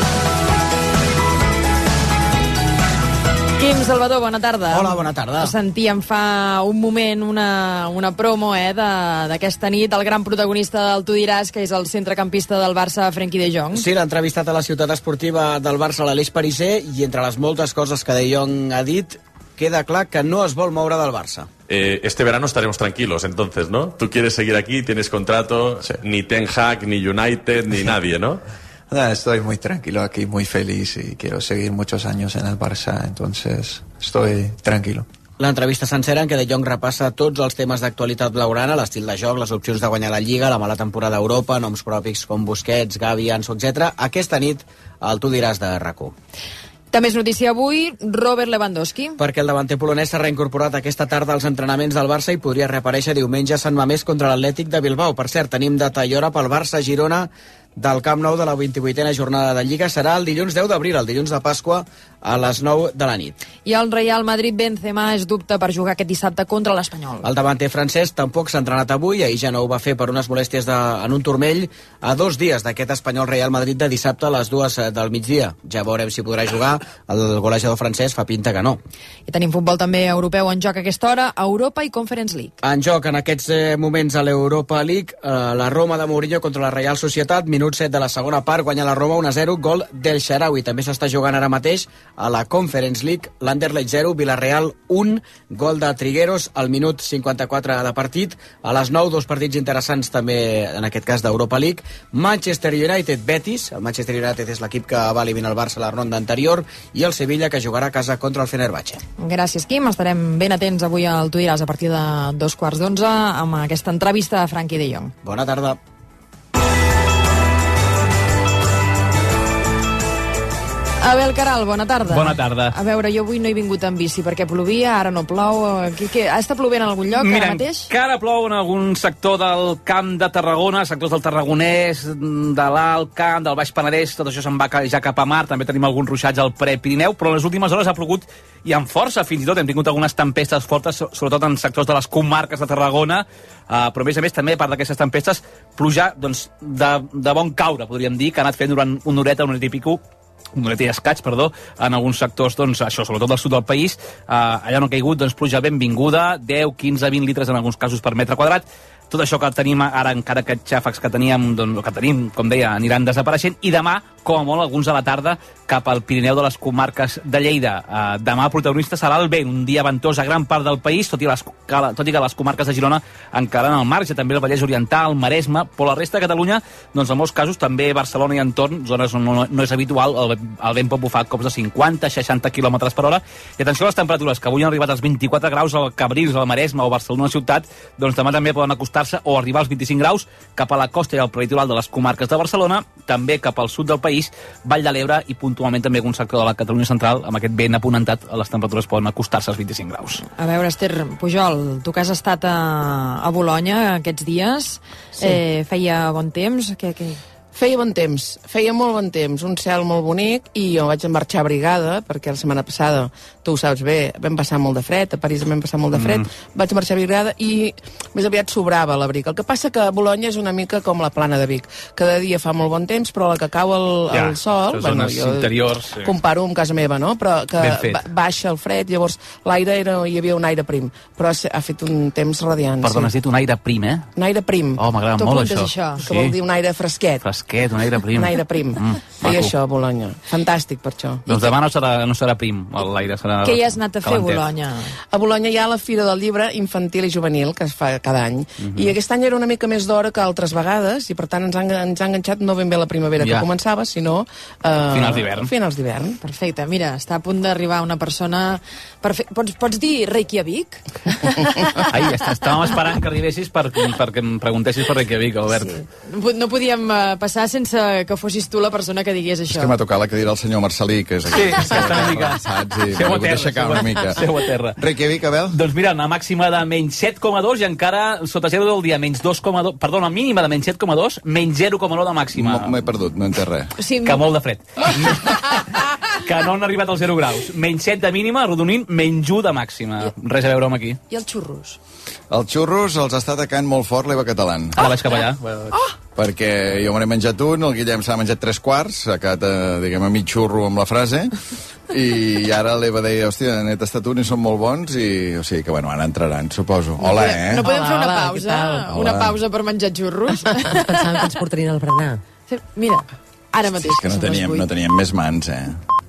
Quim Salvador, bona tarda. Hola, bona tarda. Sentíem fa un moment una, una promo eh, d'aquesta nit, el gran protagonista del Tu diràs, que és el centrecampista del Barça, Frenkie de Jong. Sí, l'ha entrevistat a la ciutat esportiva del Barça, l'Aleix Pariser, i entre les moltes coses que de Jong ha dit, queda clar que no es vol moure del Barça. Eh, este verano estaremos tranquilos, entonces, ¿no? Tú quieres seguir aquí, tienes contrato, sí. Ni Ten Hag, ni United, ni nadie, ¿no? No, estoy muy tranquilo aquí, muy feliz y quiero seguir muchos años en el Barça, entonces estoy tranquilo. L'entrevista sencera en què De Jong repassa tots els temes d'actualitat blaugrana, l'estil de joc, les opcions de guanyar la Lliga, la mala temporada a Europa, noms propis com Busquets, Gavi, Ansu, etcètera. Aquesta nit, el Tu diràs de RAC u. També és notícia avui, Robert Lewandowski. Perquè el davanter polonès s'ha reincorporat aquesta tarda als entrenaments del Barça i podria reaparèixer diumenge a Sant Mamés contra l'Atlètic de Bilbao. Per cert, tenim data i hora pel Barça-Girona del Camp Nou de la vint-i-vuitena jornada de Lliga. Serà el dilluns deu d'abril, el dilluns de Pasqua, a les nou de la nit. I el Real Madrid Benzema és dubte per jugar aquest dissabte contra l'Espanyol. El davanter francès tampoc s'ha entrenat avui, ahir ja no ho va fer per unes molèsties de, en un turmell, a dos dies d'aquest Espanyol Real Madrid de dissabte a les dues del migdia. Ja veurem si podrà jugar, el golejador francès fa pinta que no. I tenim futbol també europeu en joc a aquesta hora, Europa i Conference League. En joc en aquests eh, moments a l'Europa League, eh, la Roma de Mourinho contra la Real Societat, minut set de la segona part, guanya la Roma un a zero, gol del Shaarawy. També s'està jugant ara mateix a la Conference League, l'Anderlecht zero, Villarreal un, gol de Trigueros al minut cinquanta-quatre de partit. A les nou, dos partits interessants també, en aquest cas d'Europa League. Manchester United Betis, el Manchester United és l'equip que va eliminar el Barça a la ronda anterior, i el Sevilla, que jugarà a casa contra el Fenerbahce. Gràcies, Quim. Estarem ben atents avui al Tu diràs a partir de dos quarts d'onze amb aquesta entrevista a Frenkie de Jong. Bona tarda. Abel Caral, bona tarda. Bona tarda. A veure, jo avui no he vingut en bici perquè plovia, ara no plou. Què, què? Està plovent en algun lloc Mira, ara mateix? Que ara plou en algun sector del Camp de Tarragona, sectors del Tarragonès, de l'Alt Camp, del Baix Penedès, tot això se'n va ja cap a mar, també tenim alguns ruixats al Prepirineu, però en les últimes hores ha plogut i amb força, fins i tot hem tingut algunes tempestes fortes, sobretot en sectors de les comarques de Tarragona, uh, però a més a més també, a part d'aquestes tempestes, pluja doncs, de, de bon caure, podríem dir, que ha anat fent durant una horeta, una horeta i pico, un horeta i escaig, perdó, en alguns sectors, doncs, això, sobretot del sud del país, eh, allà no ha caigut, doncs, pluja benvinguda, deu, quinze, vint litres en alguns casos per metre quadrat. Tot això que tenim ara, encara aquests xàfecs que teníem, doncs, que tenim, com deia, aniran desapareixent, i demà, com a molt, alguns a la tarda, cap al Pirineu de les comarques de Lleida. Eh, demà el protagonista serà el vent, un dia ventós a gran part del país, tot i, les, tot i que les comarques de Girona encara en el marge, també el Vallès Oriental, el Maresme, però la resta de Catalunya, doncs en molts casos, també Barcelona i entorn, zones on no, no és habitual, el, el vent pot bufar cops de cinquanta a seixanta quilòmetres per hora. I atenció a les temperatures, que avui han arribat als vint-i-quatre graus al Cabrils, al Maresme o Barcelona ciutat, doncs demà també poden acostar o arribar als vint-i-cinc graus cap a la costa i al prelitoral de les comarques de Barcelona, també cap al sud del país, Vall de l'Ebre i puntualment també algun sector de la Catalunya central, amb aquest vent aponentat, les temperatures poden acostar-se als vint-i-cinc graus. A veure, Esther Pujol, tu que has estat a, a Bolonya aquests dies, sí. eh, feia bon temps? Què, què... Feia bon temps, feia molt bon temps, un cel molt bonic, i jo vaig marxar a brigada, perquè la setmana passada, tu ho saps bé, vam passar molt de fred, a París vam passar molt de fred, mm. vaig marxar a brigada i més aviat sobrava l'abric. El que passa que Bolonya és una mica com la Plana de Vic. Cada dia fa molt bon temps, però a la que cau el, ja, el sol... Bueno, jo interiors, sí. Comparo amb casa meva, no? Però que baixa el fred, llavors l'aire era, hi havia un aire prim, però ha fet un temps radiant. Perdona, sí. Has dit un aire prim, eh? Un aire prim. Oh, m'agrada molt això. això. Que sí. Vol dir un aire fresquet. Fresquet. fresquet, un aire prim. Un aire prim. Mm, Feia això a Bolonya. Fantàstic, per això. Doncs demà no serà, no serà prim, l'aire serà... Què hi has anat a fer a Bolonya? A Bolonya hi ha la Fira del Llibre Infantil i Juvenil, que es fa cada any, Mhm. i aquest any era una mica més d'hora que altres vegades, i per tant ens ha, ens ha enganxat no ben bé la primavera Ja. que començava, sinó... Eh, Finals d'hivern. Finals d'hivern. Perfecte, mira, està a punt d'arribar una persona... Perfe... Pots, pots dir Reykjavik? Ai, est- estàvem esperant que arribessis per, perquè em preguntessis per Reykjavik, Albert. Sí. No po- No podíem eh, passar sense que fossis tu la persona que digués És això. que m'ha tocat la cadira el senyor Marcelí, que és aquí. Sí, és que està una mica... Saps? I Seu m'he a hagut terra, d'aixecar seu a- una mica. seu a terra. Reykjavik, Abel? Doncs mira, una màxima de menys set coma dos i encara sota zero del dia, menys dos coma dos... Perdona, mínima de menys set coma dos, menys zero coma nou de màxima. M'he perdut, no he entès res. Sí, que molt de fred. Que no han arribat als zero graus. Menys set de mínima, arrodonint, menys u de màxima. Res a veure amb aquí. I els xurros? Els xurros els està atacant molt fort l'Eva Catalán. Ara vaig cap allà. Perquè jo me n'he menjat un, el Guillem s'ha menjat tres quarts, ha quedat, eh, diguem, a mig xurro amb la frase, i ara l'Eva deia, hòstia, n'he tastat un i són molt bons, i o sigui que, bueno, ara entraran, suposo. Hola, eh? No podem fer una Hola, què pausa? tal? Una Hola. pausa per menjar xurros? Pensàvem que ens portarien al berenar. Sí, mira, ara mateix. És que no són les teníem, vuit. no teníem més mans, eh?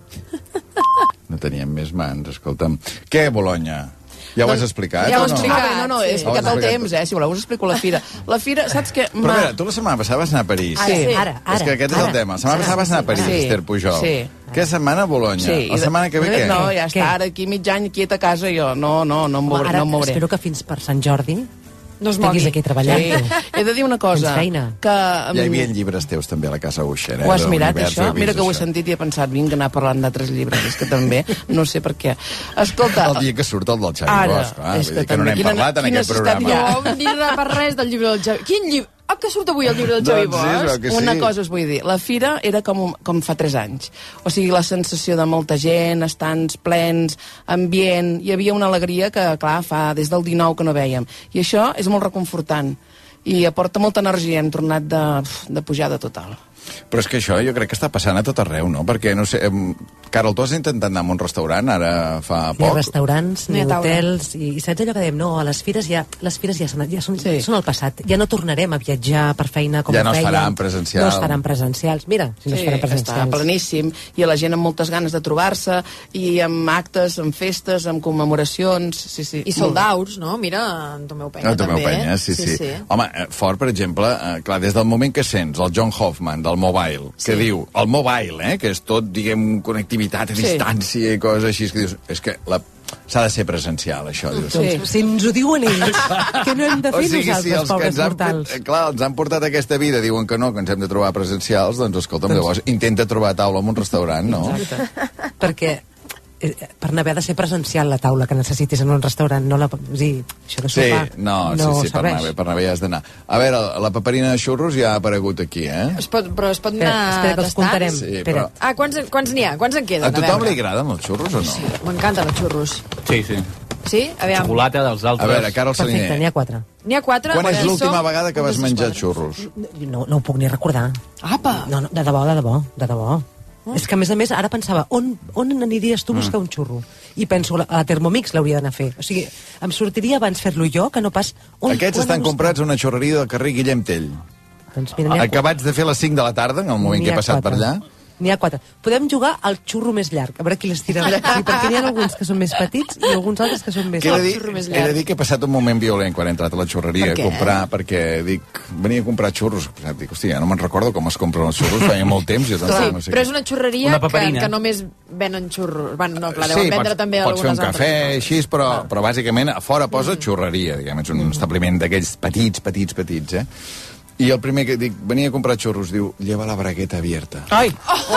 No teníem més mans, escolta'm. Què, Bolonya? Ja ho has explicat Ja ho o he no? explicat, no, no, he Sí. explicat Ho has el explicat. temps, eh? Si voleu us explico la fira. La fira, saps què? Però a veure, tu la setmana passada vas anar a París. Ara, sí. ara, És que ara, aquest és el ara. tema. La setmana passada vas anar a París, Sí, Esther Pujol. sí. Què setmana a Bolonya? Sí, La setmana que ve què? No, ja està, ara aquí mig any quieta a casa jo. No, no, no em mouré. Ara No em mouré. espero que fins per Sant Jordi no es estiguis mogui. aquí treballant. Sí. He de dir una cosa. Tens feina. Que, Ja hi havia llibres teus també a la casa Uixer. Eh? Ho has de mirat, l'univers, això? he vist Mira que ho he això. sentit i he pensat, vinc a anar parlant d'altres llibres, és que també, no sé per què. Escolta... El dia que surt el del Xavi Ara, Bosch, clar, és vull que dir que no també, n'hem quina- parlat en quina aquest necessitat programa. hi ha? No vam dir per res del llibre del Xavi. Quin llibre? Ah, que surt avui el llibre del Xavi Doncs sí, es veu Bosch? que sí. Una cosa us vull dir, la fira era com, com fa tres anys. O sigui, la sensació de molta gent, estants plens, ambient, hi havia una alegria que, clar, fa des del dinou que no vèiem. I això és molt reconfortant. I aporta molta energia, hem tornat de, de pujada total. Però és que això jo crec que està passant a tot arreu, no? Perquè, no sé, em, Carol, tu has intentat anar a un restaurant ara fa Ni poc? restaurants, Ni ni a taula. hotels, i, i saps allò que dèiem? No, a les fires ja, les fires ja, són, ja són, sí. són el passat. Ja no tornarem a viatjar per feina com Ja ho no es fèiem. faran presencial. No es faran presencials. Mira, si no es Sí, faran està presencials. pleníssim, i la gent amb moltes ganes de trobar-se, i amb actes, amb festes, amb commemoracions, sí, sí. I soldaus, no? Mira, en Tomeu Penya No, Tomeu també. Penya, sí, sí, sí. Home, eh, fort, per exemple, eh, clar, des del moment que sents el John Hoffman del Mobile, que diu, el Mobile, eh, que és tot, diguem, connectivitat a Sí. distància i coses així, que dius, és que la... s'ha de ser presencial, això. Dius. Doncs, si ens ho diuen ells, que no hem de fer O sigui, nosaltres, si els que pobres ens han, mortals. eh, clar, ens han portat aquesta vida diuen que no, que ens hem de trobar presencials, doncs escolta'm, Doncs- llavors intenta trobar taula en un restaurant, no? Perquè eh, per anar haver de ser presencial la taula que necessitis en un restaurant, no la... O sigui, això de Sí, sopar no, no sí, sí, per serveix. anar, bé, per anar bé has d'anar. A veure, la paperina de xurros ja ha aparegut aquí, eh? Es pot, però es pot Espera, anar espera, que els tastant? comptarem. Sí, però... Ah, quants quants n'hi ha? Quants en queden? A tothom veure. li agraden els xurros o no? Sí, m'encanten els xurros. Sí, sí. Sí? Aviam. Xocolata dels altres. A veure, Carol Perfecte, Saliner, n'hi ha quatre. N'hi ha quatre? quan és Quants l'última són? vegada que vas Quantes menjar es xurros? No, no ho puc ni recordar. Apa! No, no, de debò, de debò, de debò. Oh. És que, a més a més, ara pensava, on, on aniries tu a buscar un xurro? I penso, a la Thermomix l'hauria d'anar a fer. O sigui, em sortiria abans fer-lo jo que no pas... On, Aquests on estan anar a buscar? comprats a una xurreria del carrer Guillem Tell. Doncs mira, n'hi ha, Acabats de fer les cinc de la tarda, en el moment N'hi que he ha passat per quatre. allà. N'hi ha quatre. Podem jugar al xurro més llarg, a veure qui les tira. Sí, perquè n'hi ha alguns que són més petits i alguns altres que són més... Que he de, dir, xurro més he de llarg. dir que he passat un moment violent quan he entrat a la xurreria Per a què? comprar, perquè dic, venia a comprar xurros. Dic, hòstia, no me'n recordo com es compren els xurros, feia molt temps. I Sí, doncs, no sé però què. és una xurreria Una que, paperina. que només venen xurros. Bueno, no, clar, Sí, deuen vendre pots, també pots fer un algunes cafè altres. així, però, però bàsicament a fora posa xurreria, diguem, és un establiment d'aquells petits, petits, petits, eh? I el primer que dic, venia a comprar xurros, diu, lleva la bragueta abierta. Ai!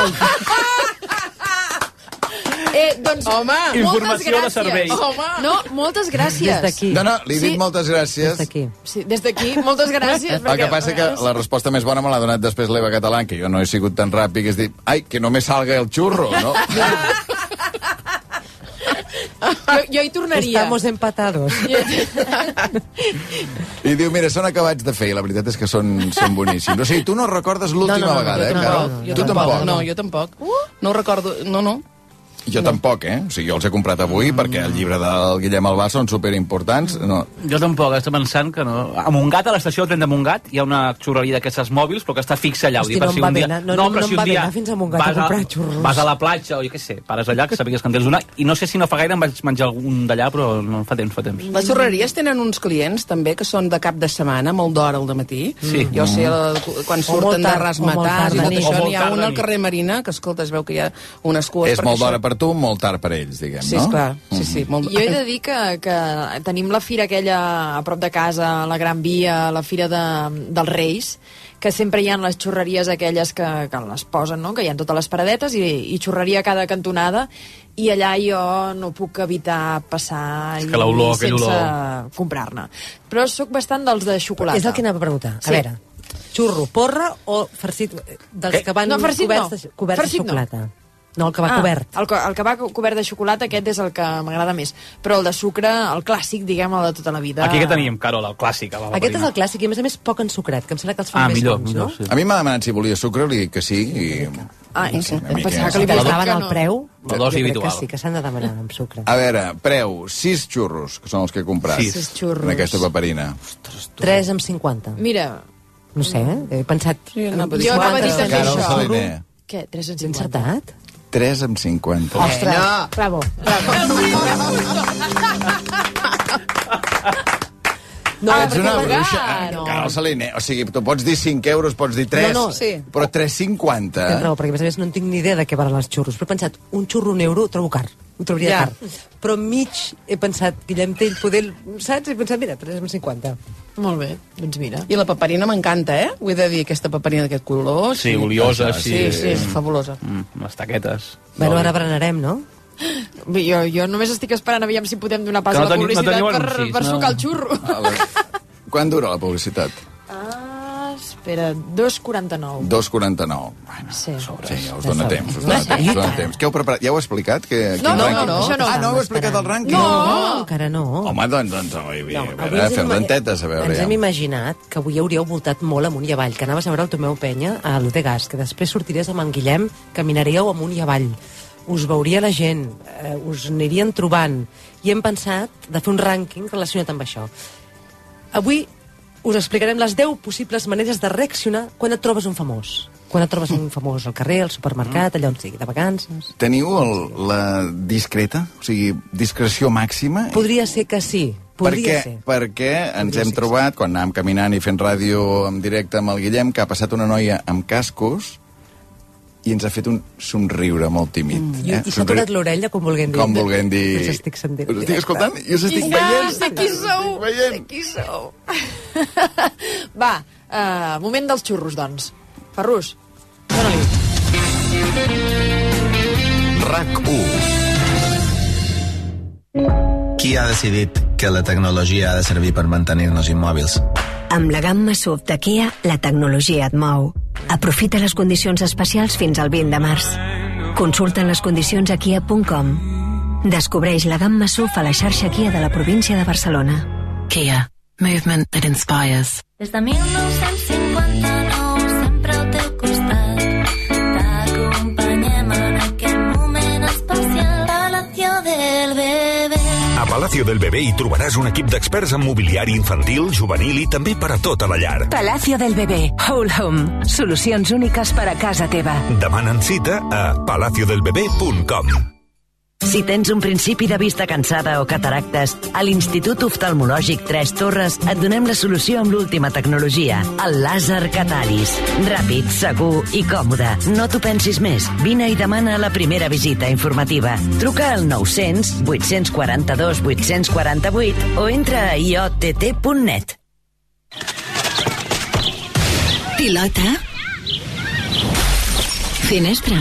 Eh, doncs, Home! moltes Informació de gràcies. servei. Home! No, moltes gràcies. Des d'aquí. No, no, li he dit Sí. moltes gràcies. Des d'aquí. Sí, des d'aquí, moltes gràcies. El que passa que la resposta més bona me l'ha donat després l'Eva Catalán, que jo no he sigut tan ràpid, que és dir, ai, que només salga el xurro, no? Jo, jo hi tornaria. Estamos empatados. I diu, mira, són acabats de fer, i la veritat és que són, són boníssims. O sigui, tu no recordes l'última No, no, no, vegada, jo eh, tampoc, Carol? Jo tu tampoc, tampoc. no, jo tampoc. No ho recordo, no, no. Jo no. tampoc, eh? O sigui, jo els he comprat avui mm. perquè el llibre del Guillem Albà són superimportants. No. Jo tampoc, estic pensant que no. A Montgat, a l'estació del tren de Montgat, hi ha una xurreria d'aquestes mòbils, però que està fixa allà. Hosti, no em va bé anar, no, no, no, no em va bé anar fins a Montgat a comprar xurros. Vas a la platja, o jo què sé, pares allà, que sàpigues que en tens una, i no sé si no fa gaire em vaig menjar algun d'allà, però no fa temps, fa temps. Les xurreries tenen uns clients, també, que són de cap de setmana, molt d'hora al dematí. Sí. Jo sé, quan surten de rasmatars i tot això, n'hi ha una al carrer Marina, que, escolta, es veu que hi ha unes cues... És molt d'hora per tu, molt tard per ells, diguem, sí, no? Sí, esclar. Sí, sí, molt... Jo he de dir que, que tenim la fira aquella a prop de casa, la Gran Via, la fira de, dels Reis, que sempre hi ha les xurreries aquelles que, que les posen, no? Que hi ha totes les paradetes i, i xurreria a cada cantonada, i allà jo no puc evitar passar i, sense comprar-ne. Però sóc bastant dels de xocolata. És el que anava a preguntar. Sí. A veure, xurro, porra o farcit dels que van no, farcit coberts, no. de, coberts farcit de xocolata? No. No, el que va ah, cobert. El, el que va cobert de xocolata, aquest és el que m'agrada més. Però el de sucre, el clàssic, diguem, el de tota la vida... Aquí que teníem, Carol, el clàssic. El aquest és el clàssic, i a més a més poc ensucrat, que em sembla que els fan ah, més millor, bons, millor, no? sí. A mi m'ha demanat si volia sucre, li dic que sí, i... Ah, i sí, em pensava que li estaven al preu. La dosi jo crec habitual. que sí, que s'han de demanar amb sucre. A veure, preu, sis xurros, que són els que he comprat. Sis xurros. En aquesta paperina. tres amb cinquanta. Mira... No sé, he pensat... Sí, no, jo anava a dir també això. Què, tres amb cinquanta? Encertat? tres amb cinquanta. Ostres, no. bravo, bravo. No, ah, ets una bruixa. No. Carol Saliner, o sigui, tu pots dir cinc euros, pots dir tres, no, no, sí. però tres cinquanta. Tens raó, perquè a més a més no en tinc ni idea de què valen els xurros, però he pensat, un xurro un euro ho trobo car, ho trobaria ja. car. Però mig he pensat, Guillem Tell, poder... Saps? He pensat, mira, tres amb cinquanta. Molt bé, doncs mira. I la paperina m'encanta, eh? Ho he de dir, aquesta paperina d'aquest color. Sí, sí, oliosa, sí. Sí, sí, és fabulosa. Mm, les taquetes. Bueno, ara berenarem, no? Jo, jo només estic esperant aviam si podem donar pas no a la publicitat no per, anuncis, per no. sucar el xurro. Quan dura la publicitat? Ah, espera, dos quaranta-nou. dos quaranta-nou. Bueno, sí. sí, ja us dona temps, us dona temps, us dona temps. Què heu preparat? Ja ho he explicat? Que, no, no, no, no, això no. Ah, no heu explicat el rànquing? No, no, encara no. Home, doncs, doncs, oi, bé, no, a veure, feu dentetes, a veure. Ens hem imaginat que avui hauríeu voltat molt amunt i avall, que anaves a veure el Tomeu Penya a l'U de Gas, que després sortiries amb en Guillem, caminaríeu amunt i avall. Us veuria la gent, eh, us anirien trobant, i hem pensat de fer un rànquing relacionat amb això. Avui us explicarem les deu possibles maneres de reaccionar quan et trobes un famós. Quan et trobes un famós al carrer, al supermercat, allà on sigui, de vacances... Teniu el, la discreta? O sigui, discreció màxima? Podria ser que sí. Podria perquè, ser. Perquè ens Podria hem ser, trobat, sí. quan anàvem caminant i fent ràdio en directe amb el Guillem, que ha passat una noia amb cascos i ens ha fet un somriure molt tímid. Mm. Eh? I, i s'ha tocat l'orella com volguent dir. Com volguent dir... Us estic sentint. Us estic escoltant i us estic veient. Sé qui sou, sé qui sou. Va, uh, moment dels xurros, doncs. Ferrus, dóna-li. RAC u. Qui ha decidit que la tecnologia ha de servir per mantenir-nos immòbils? Amb la gamma S U V de Kia, la tecnologia et mou. Aprofita les condicions especials fins al vint de març. Consulta les condicions a kia punt com. Descobreix la gamma S U V a la xarxa Kia de la província de Barcelona. Kia. Movement that inspires. Des de mil nou-cents cinquanta-nou sempre al teu costat. T'acompanyem en aquest moment especial. Palacio del Bebé. A Palacio del Bebé hi trobaràs un equip d'experts en mobiliari infantil, juvenil i també per a tota la llar. Palacio del Bebé. Whole Home. Solucions úniques per a casa teva. Demanen cita a palacio del bebé punt com. Si tens un principi de vista cansada o cataractes, a l'Institut Oftalmològic Tres Torres et donem la solució amb l'última tecnologia, el làser Catalis. Ràpid, segur i còmode. No t'ho pensis més. Vine i demana la primera visita informativa. Truca al nou-cents, vuit-cents quaranta-dos, vuit-cents quaranta-vuit o entra a i o te te punt net. Pilota. Finestra.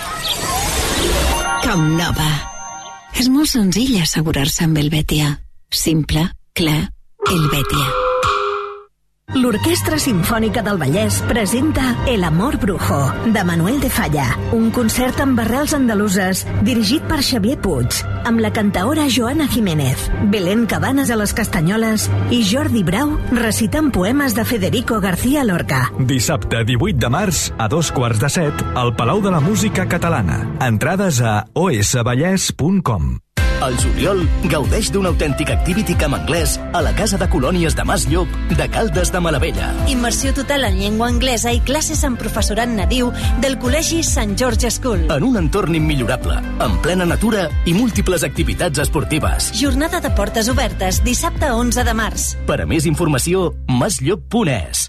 Com nova. És molt senzill assegurar-se amb Helvetia. Simple, clar, Helvetia. L'Orquestra Simfònica del Vallès presenta El Amor Brujo, de Manuel de Falla, un concert amb arrels andaluses dirigit per Xavier Puig, amb la cantaora Joana Jiménez, Belén Cabanes a les castanyoles i Jordi Brau recitant poemes de Federico García Lorca. Dissabte divuit de març a dos quarts de set al Palau de la Música Catalana. Entrades a o s vallès punt com. Al juliol, gaudeix d'un autèntic activity camp anglès a la Casa de Colònies de Mas Llop de Caldes de Malavella. Immersió total en llengua anglesa i classes amb professorat nadiu del Col·legi Sant George School. En un entorn immillorable, en plena natura i múltiples activitats esportives. Jornada de portes obertes, dissabte onze de març. Per a més informació, masllop punt es.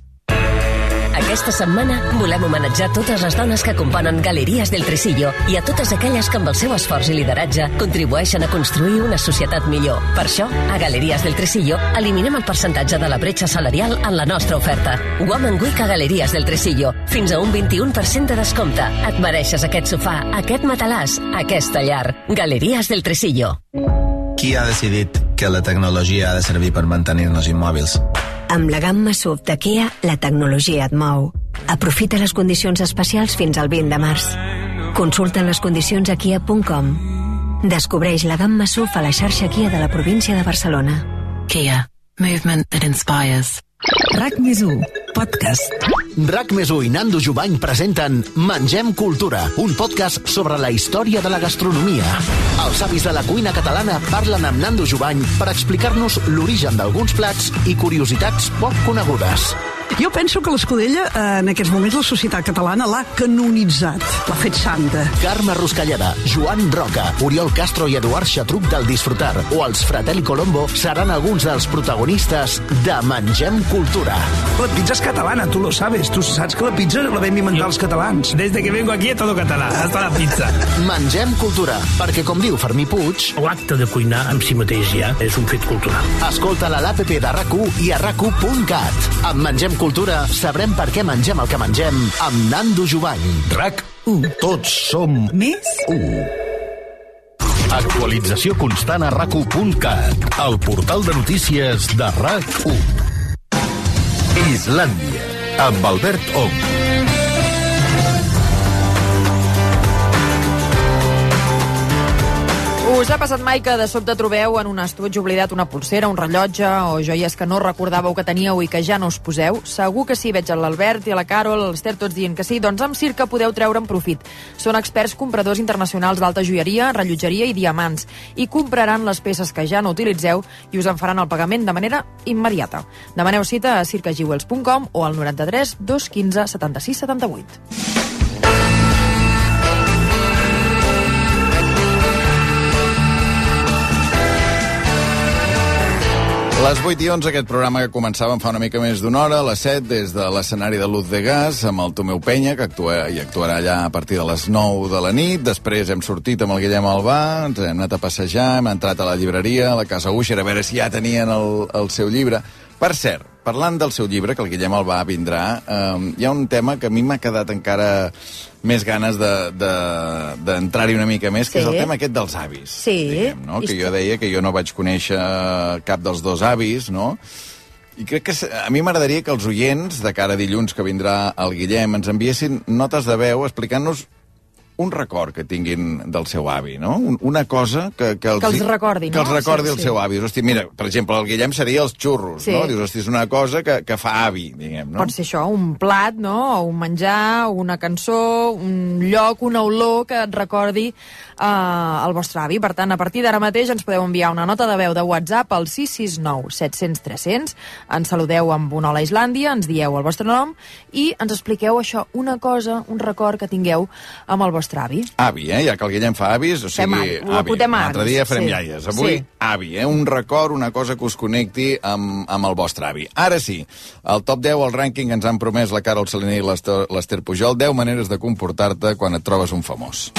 Aquesta setmana volem homenatjar totes les dones que componen Galeries del Tresillo i a totes aquelles que amb el seu esforç i lideratge contribueixen a construir una societat millor. Per això, a Galeries del Tresillo eliminem el percentatge de la bretxa salarial en la nostra oferta. Woman Week a Galeries del Tresillo. Fins a un vint-i-un per cent de descompte. Et mereixes aquest sofà, aquest matalàs, aquesta llar. Galeries del Tresillo. Qui ha decidit que la tecnologia ha de servir per mantenir-nos immòbils? Amb la gamma S U V de Kia, la tecnologia et mou. Aprofita les condicions especials fins al vint de març. Consulta les condicions a kia punt com. Descobreix la gamma S U V a la xarxa Kia de la província de Barcelona. Kia. Movement that inspires. RAC més u, podcast. RAC més u i Nando Jubany presenten Mengem Cultura, un podcast sobre la història de la gastronomia. Els avis de la cuina catalana parlen amb Nando Jubany per explicar-nos l'origen d'alguns plats i curiositats poc conegudes. Jo penso que l'Escudella, en aquests moments, la societat catalana l'ha canonitzat, l'ha fet santa. Carme Ruscalleda, Joan Roca, Oriol Castro i Eduard Xatruc del Disfrutar o els Fratelli Colombo seran alguns dels protagonistes de Mengem Cultura. La pizza és catalana, tu lo sabes. Tu saps que la pizza la vam inventar els catalans. Desde que vengo aquí es todo català, hasta la pizza. Mengem Cultura, perquè com diu Fermí Puig... L'acte de cuinar amb si mateix ja és un fet cultural. Escolta-la a l'app de RAC u i a rac u punt cat. Amb Mengem Cultura sabrem per què mengem el que mengem amb Nando Jubany. RAC u. Tots som més u. Actualització constant a rac u punt cat, el portal de notícies de RAC u. Islàndia, amb Albert Ong. Us ha passat mai que de sobte trobeu en un estuig oblidat una pulsera, un rellotge o joies que no recordàveu que teníeu i que ja no us poseu? Segur que sí, veig l'Albert i la Carol, l'Ester, tots dient que sí. Doncs amb Circa podeu treure'n profit. Són experts compradors internacionals d'alta joieria, rellotgeria i diamants i compraran les peces que ja no utilitzeu i us en faran el pagament de manera immediata. Demaneu cita a circa jewels punt com o al noranta-tres dos quinze setanta-sis setanta-vuit. Les vuit i onze, aquest programa que començàvem fa una mica més d'una hora, a les set, des de l'escenari de Luz de Gas, amb el Tomeu Penya, que actua i actuarà allà a partir de les nou de la nit. Després hem sortit amb el Guillem Albà, ens hem anat a passejar, hem entrat a la llibreria, a la Casa Usher, a veure si ja tenien el, el seu llibre. Per cert, parlant del seu llibre, que el Guillem Albà vindrà, eh, hi ha un tema que a mi m'ha quedat encara més ganes d'entrar-hi de, de, una mica més, que sí. És el tema aquest dels avis. Sí. Diguem, no? Que jo deia que jo no vaig conèixer cap dels dos avis, no? I crec que a mi m'agradaria que els oients, de cara a dilluns que vindrà el Guillem, ens enviessin notes de veu explicant-nos un record que tinguin del seu avi, no? Una cosa que, que, els, que els recordi, no? Que els recordi sí, el sí. seu avi. Hosti, mira, per exemple, el Guillem seria els xurros, sí. No? Dius, hosti, és una cosa que, que fa avi, diguem, no? Pot ser això, un plat, no? O un menjar, una cançó, un lloc, una olor que et recordi eh, el vostre avi. Per tant, a partir d'ara mateix ens podeu enviar una nota de veu de WhatsApp al sis sis nou set cents tres cents. Ens saludeu amb un hola Islàndia, ens dieu el vostre nom i ens expliqueu això, una cosa, un record que tingueu amb el vostre avi. Avi, eh? Ja que el Guillem fa avis, o sigui, avi. L'altre dia farem sí. iaies. Avui, sí. avi, eh? Un record, una cosa que us connecti amb, amb el vostre avi. Ara sí, el top deu, el rànquing, ens han promès la Carol Saliner i l'Ester Pujol. deu maneres de comportar-te quan et trobes un famós.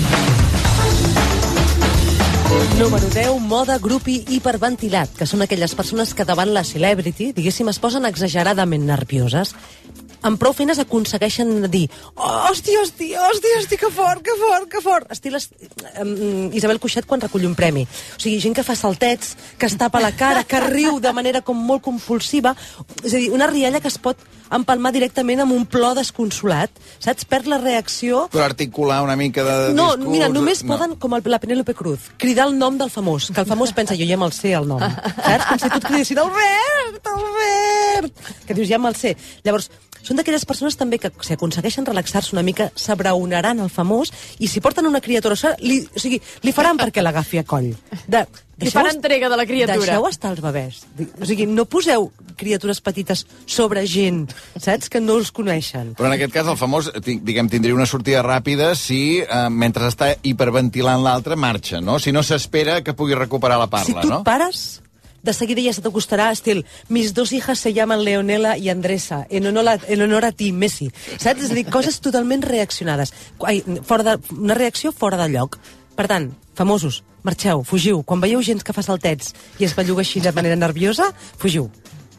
Número deu, moda, grup i hiperventilat, que són aquelles persones que davant la celebrity, diguéssim, es posen exageradament nervioses. amb prou feines aconsegueixen dir oh, hòstia, hòstia, hòstia, hòstia, que fort, que fort, que fort. Estil um, Isabel Cuixet quan recull un premi. O sigui, gent que fa saltets, que es tapa la cara, que riu de manera com molt compulsiva. És a dir, una rialla que es pot empalmar directament amb un plor desconsolat. Saps? Perd la reacció. Però articular una mica de no, discurs... Mira, només no. poden, com el, la Penélope Cruz, cridar el nom del famós, que el famós pensa, jo ja me'l sé, el nom. Saps? Com si tu et cridessin, Albert, Albert! Que dius, ja me'l sé. Llavors, són d'aquelles persones també que si aconsegueixen relaxar-se una mica, s'abraonaran el famós, i si porten una criatura, li, o sigui, li faran perquè l'agafi a coll. De, li fan entrega de la criatura. Deixeu estar els bebès. O sigui, no poseu criatures petites sobre gent, saps? Que no els coneixen. Però en aquest cas el famós, diguem, tindria una sortida ràpida si, eh, mentre està hiperventilant l'altre, marxa, no? Si no s'espera que pugui recuperar la parla, no? Si tu et pares, de seguida ja se t'acostarà, estil, mis dos hijas se llaman Leonela i Andresa, en honor a, en honor a ti, Messi. Saps? És a dir, coses totalment reaccionades. Ai, fora de, una reacció fora de lloc. Per tant, famosos, marxeu, fugiu. Quan veieu gent que fa saltets i es belluga així de manera nerviosa, fugiu.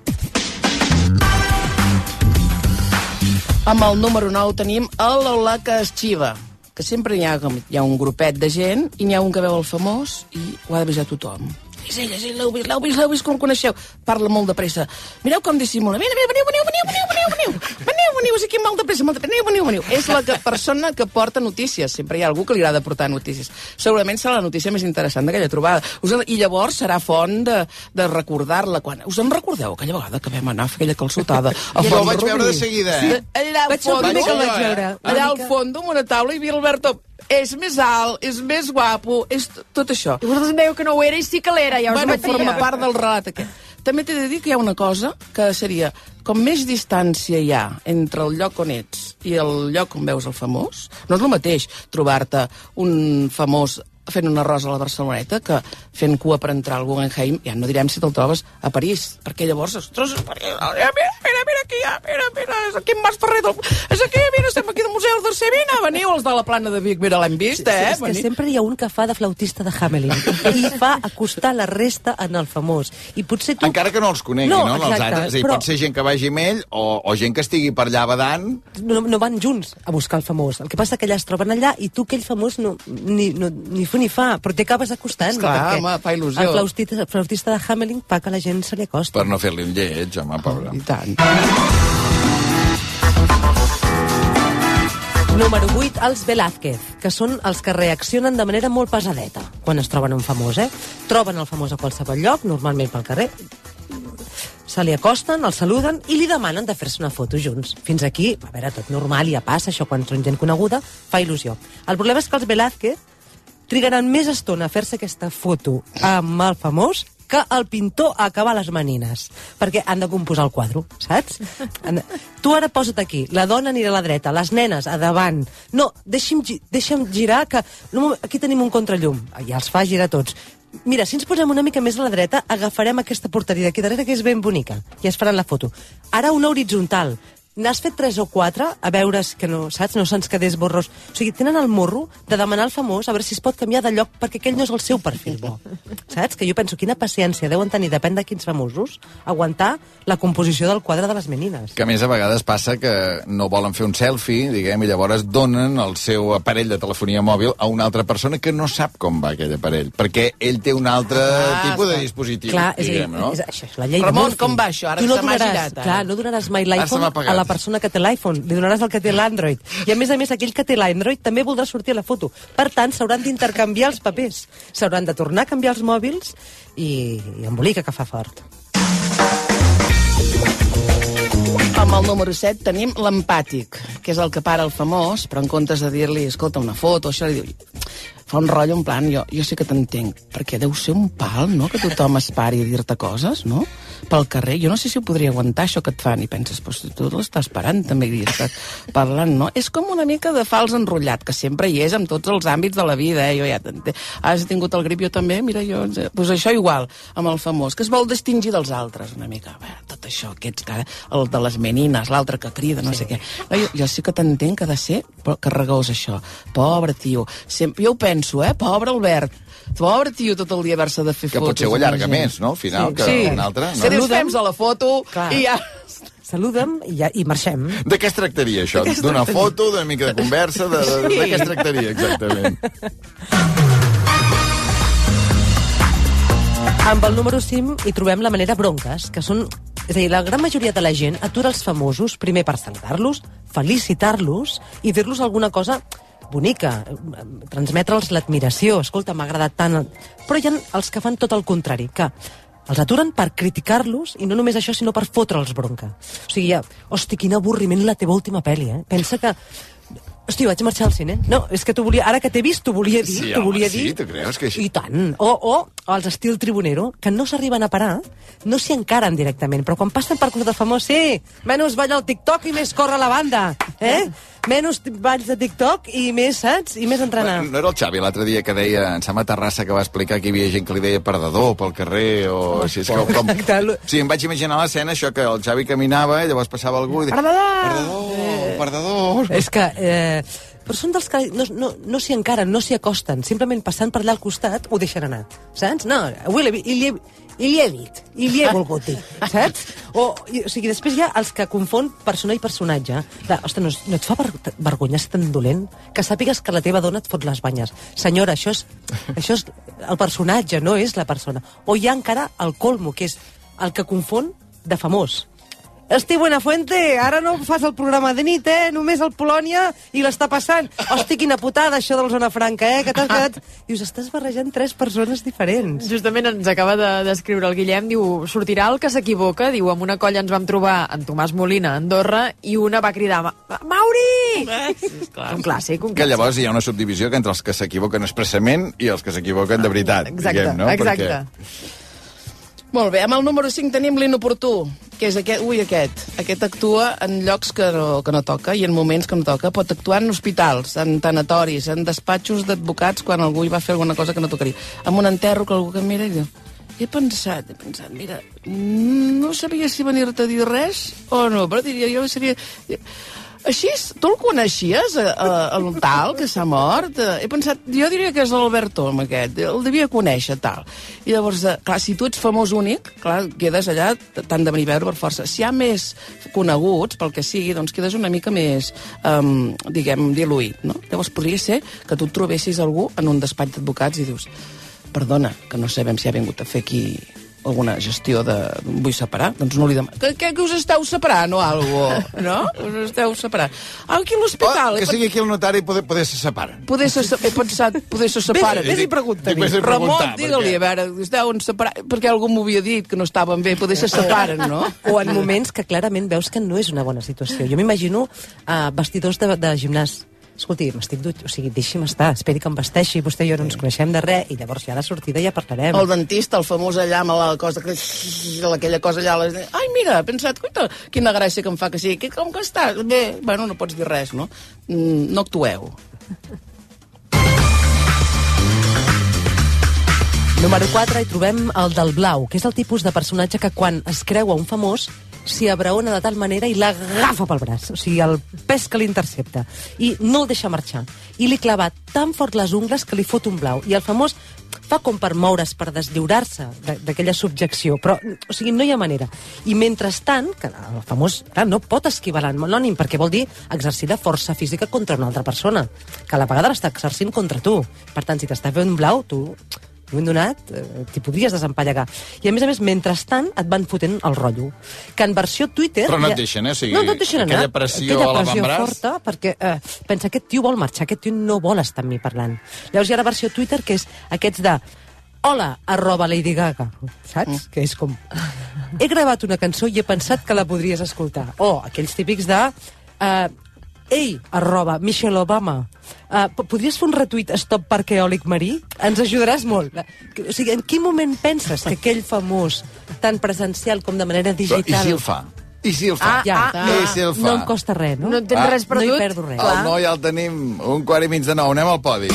Amb el número nou tenim el Lola que es xiva, que sempre hi ha, hi ha un grupet de gent i n'hi ha un que veu el famós i ho ha d'avisar tothom. És ell, és ell, l'heu vist, l'heu vist, l'heu vist, com el coneixeu. Parla molt de pressa. Mireu com dissimula. Veniu, veniu, veniu, veniu, veniu, veniu, veniu, veniu, veniu, és aquí molt de pressa, molt de pressa, veniu, veniu, veniu. És la que, persona que porta notícies. Sempre hi ha algú que li agrada portar notícies. Segurament serà la notícia més interessant d'aquella trobada. Us, I llavors serà font de, de recordar-la. Quan, us en recordeu aquella vegada que vam anar a fer aquella calçotada? Jo el vaig veure de seguida, eh? Allà al fons, vaig el vaig veure. Allà al fons, amb una taula, hi havia Alberto. És més alt, és més guapo, és tot això. I vosaltres em dèieu que no ho era i sí que l'era, ja us bueno, ho vaig dir. forma part del relat aquest. També t'he de dir que hi ha una cosa que seria, com més distància hi ha entre el lloc on ets i el lloc on veus el famós, no és el mateix trobar-te un famós fent un arròs a la Barceloneta que fent cua per entrar al Guggenheim, ja no direm si te'l trobes a París, perquè llavors, ostres, mira, mira, mira aquí, mira, mira, és aquí en Mas Ferrer, del... és aquí, mira, estem aquí del Museu d'Orsay, vine, veniu, els de la Plana de Vic, mira, l'hem vist, eh? Sí, és que sempre hi ha un que fa de flautista de Hamelin i fa acostar la resta en el famós. I potser tu... Encara que no els conegui, no? no? Exacte, els altres. És a dir, però... pot ser gent que vagi amb ell o, o gent que estigui per allà badant. No, no van junts a buscar el famós. El que passa que allà es troben allà i tu aquell famós no, ni, no, ni fu ni fa, però t'acabes acostant. Esclar, home, fa il·lusió. El flautista, el flautista de Hamelin fa que la gent se li acosta. Per no fer-li un lleig, home, pobre. I tant. Número vuit, els Velázquez, que són els que reaccionen de manera molt pesadeta quan es troben un famós, eh? Troben el famós a qualsevol lloc, normalment pel carrer, se li acosten, el saluden i li demanen de fer-se una foto junts. Fins aquí, a veure, tot normal, ja passa, això quan són gent coneguda, fa il·lusió. El problema és que els Velázquez trigaran més estona a fer-se aquesta foto amb el famós que el pintor a acabar les manines, perquè han de composar el quadre, saps? De... Tu ara posa't aquí, la dona anirà a la dreta, les nenes a davant. No, deixi'm, deixa'm girar, que no, aquí tenim un contrallum. Ja els fa girar tots. Mira, si ens posem una mica més a la dreta, agafarem aquesta porteria d'aquí darrere, que és ben bonica, i es faran la foto. Ara una horitzontal. N'has fet tres o quatre, a veure que no, saps, no se'ns quedés borros. O sigui, tenen el morro de demanar al famós a veure si es pot canviar de lloc perquè aquell no és el seu perfil bo. Saps? Que jo penso, quina paciència deuen tenir, depèn de quins famosos, aguantar la composició del quadre de les menines. Que a més a vegades passa que no volen fer un selfie, diguem, i llavors donen el seu aparell de telefonia mòbil a una altra persona que no sap com va aquell aparell, perquè ell té un altre ah, tipus de dispositiu, clar, diguem, no? És, és, és la llei Ramon, de Murphy. com va això? Ara no se m'ha girat. Ara. Clar, no donaràs mai l'iPhone a la persona que té l'iPhone, li donaràs el que té l'Android. I a més a més, aquell que té l'Android també voldrà sortir a la foto. Per tant, s'hauran d'intercanviar els papers. S'hauran de tornar a canviar els mòbils i, i embolica que fa fort. Amb el número set tenim l'empàtic, que és el que para el famós, però en comptes de dir-li, escolta, una foto, això li diu... Fa un rotllo en plan, jo, jo sí que t'entenc, perquè deu ser un pal, no?, que tothom es pari a dir-te coses, no?, pel carrer. Jo no sé si ho podria aguantar, això que et fan, i penses, pues, tu l'estàs parant, també, i estàs parlant, no? És com una mica de fals enrotllat, que sempre hi és en tots els àmbits de la vida, eh? Jo ja t'entenc. Has tingut el grip, jo també, mira, jo... Pues això igual, amb el famós, que es vol distingir dels altres, una mica. A veure, tot això, aquests que... El de les menines, l'altre que crida, no sí. sé què. No, jo, jo sí que t'entenc que ha de ser carregós, això. Pobre tio. Sempre, jo ho penso, eh? Pobre Albert. Pobre tio, tot el dia haver-se de fer que fotos. Que potser ho allarga més, no?, al final, sí. que sí. un altre. No? Se dius, fems a la foto, clar. I ja... saluda'm i, ja, i marxem. De què es tractaria, això? D'una foto, d'una mica de conversa? De, de, de què es tractaria, exactament? Amb el número cinc hi trobem la manera bronques, que són... És a dir, la gran majoria de la gent atura els famosos primer per saludar-los, felicitar-los i dir-los alguna cosa bonica, transmetre'ls l'admiració. Escolta, m'ha agradat tant... Però hi ha els que fan tot el contrari, que els aturen per criticar-los, i no només això, sinó per fotre'ls bronca. O sigui, ja, hosti, quin avorriment la teva última pel·li, eh? Pensa que... Hosti, vaig marxar al cine. No, és que t'ho volia... Ara que t'he vist, t'ho volia dir. Sí, t'ho volia home, dir. sí, tu creus que així? I tant. O, o els estil tribunero, que no s'arriben a parar, no s'hi encaren directament, però quan passen per costat del famós, sí, menys balla al TikTok i més corre la banda, eh? Menys balls de TikTok i més, saps? I més entrenar. No era el Xavi l'altre dia que deia, em sembla a Terrassa, que va explicar que hi havia gent que li deia perdedor pel carrer, o oh, així. És que, com... Sí, em vaig imaginar l'escena, això, que el Xavi caminava i llavors passava algú i deia... Perdedor! Perdedor! Eh... Perdedor! És que... Eh... Però són dels que no, no, no s'hi encaren, no s'hi acosten. Simplement passant per allà al costat ho deixen anar. Saps? No, avui l'he, i li he, i li he dit, i li he volgut dir. Saps? O, i, o sigui, després hi ha els que confon persona i personatge. De, ostres, no, no et fa ver, vergonya ser tan dolent que sàpigues que la teva dona et fot les banyes. Senyora, això és, això és el personatge, no és la persona. O hi ha encara el colmo, que és el que confon de famós. Hosti, Buenafuente, ara no fas el programa de nit, eh? Només el Polònia i l'està passant. Hosti, quina putada, això de la Zona Franca, eh? Que t'has quedat... Dius, estàs barrejant tres persones diferents. Justament ens acaba de descriure el Guillem, diu, sortirà el que s'equivoca, diu, amb una colla ens vam trobar en Tomàs Molina a Andorra i una va cridar, Mauri! Sí, un clàssic, un Que clàssic. llavors hi ha una subdivisió que entre els que s'equivoquen expressament i els que s'equivoquen de veritat. Exacte, diguem, no? exacte. Perquè... Molt bé, amb el número cinc tenim l'inoportú, que és aquest, ui, aquest. Aquest actua en llocs que no, que no toca i en moments que no toca. Pot actuar en hospitals, en tanatoris, en despatxos d'advocats quan algú hi va fer alguna cosa que no tocaria. Amb un enterro que algú que mira i diu, he pensat, he pensat, mira, no sabia si venir-te a dir res o no, però diria, jo seria... Així, tu el coneixies, el tal, que s'ha mort? He pensat, jo diria que és l'Alberto, amb aquest, el devia conèixer, tal. I llavors, clar, si tu ets famós únic, clar, quedes allà, t'han de venir a veure per força. Si hi ha més coneguts, pel que sigui, doncs quedes una mica més, um, diguem, diluït, no? Llavors podria ser que tu trobessis algú en un despatx d'advocats i dius, perdona, que no sabem si ha vingut a fer aquí alguna gestió de... vull separar, doncs no li demano. Que, que, que us esteu separant o alguna cosa, no? Us esteu separant. Ah, aquí a l'hospital... Oh, que sigui aquí el notari poder, poder se separen. Poder se, he pensat, poder se separen. Vés i pregunta-li. Ramon, digue-li, a veure, esteu separat, perquè algú m'ho havia dit que no estaven bé, poder se separen, no? O en moments que clarament veus que no és una bona situació. Jo m'imagino uh, vestidors de, de gimnàs. Escolti, m'estic dut... O sigui, deixi'm estar, esperi que em vesteixi, vostè i jo no ens coneixem de res, i llavors ja a la sortida ja parlarem. El dentista, el famós allà amb la cosa, aquella cosa allà, les... ai, mira, he pensat, cuita, quina gràcia que em fa que sí, que, com que estàs? Bé, bueno, no pots dir res, no? No actueu. Número quatre, hi trobem el del blau, que és el tipus de personatge que quan es creua un famós s'hi abraona de tal manera i l'agafa pel braç. O sigui, el pes que l'intercepta. I no el deixa marxar. I li clava tan fort les ungles que li fot un blau. I el famós fa com per moure's, per deslliurar-se d'aquella subjecció. Però, o sigui, no hi ha manera. I mentrestant, que el famós clar, no pot esquivar l'anònim, perquè vol dir exercir de força física contra una altra persona, que a la vegada l'està exercint contra tu. Per tant, si t'està fent blau, tu... ho hem donat, eh, t'hi podries desempallegar. I a més a més, mentrestant, et van fotent el rotllo. Que en versió Twitter... Però no et deixen, eh? O sigui, no, no et deixen anar. Aquella pressió aquella a l'avantbraç... forta, perquè eh, pensa, aquest tio vol marxar, aquest tio no vol estar amb mi parlant. Llavors hi ha la versió Twitter, que és aquests de hola, arroba Lady Gaga, saps? Mm. Que és com... He gravat una cançó i he pensat que la podries escoltar. O aquells típics de... Eh, ei, arroba Michelle Obama, uh, podries fer un retuit stop perquè eòlic marí? Ens ajudaràs molt. O sigui, en quin moment penses que aquell famós, tant presencial com de manera digital... Però, i si el fa? I si el fa? Ah, ja, ah, I si el fa? No em costa res, no? No en tens ah, res perdut? No hi perdo res. El noi ja el tenim, un quart i mig de nou, anem al podi.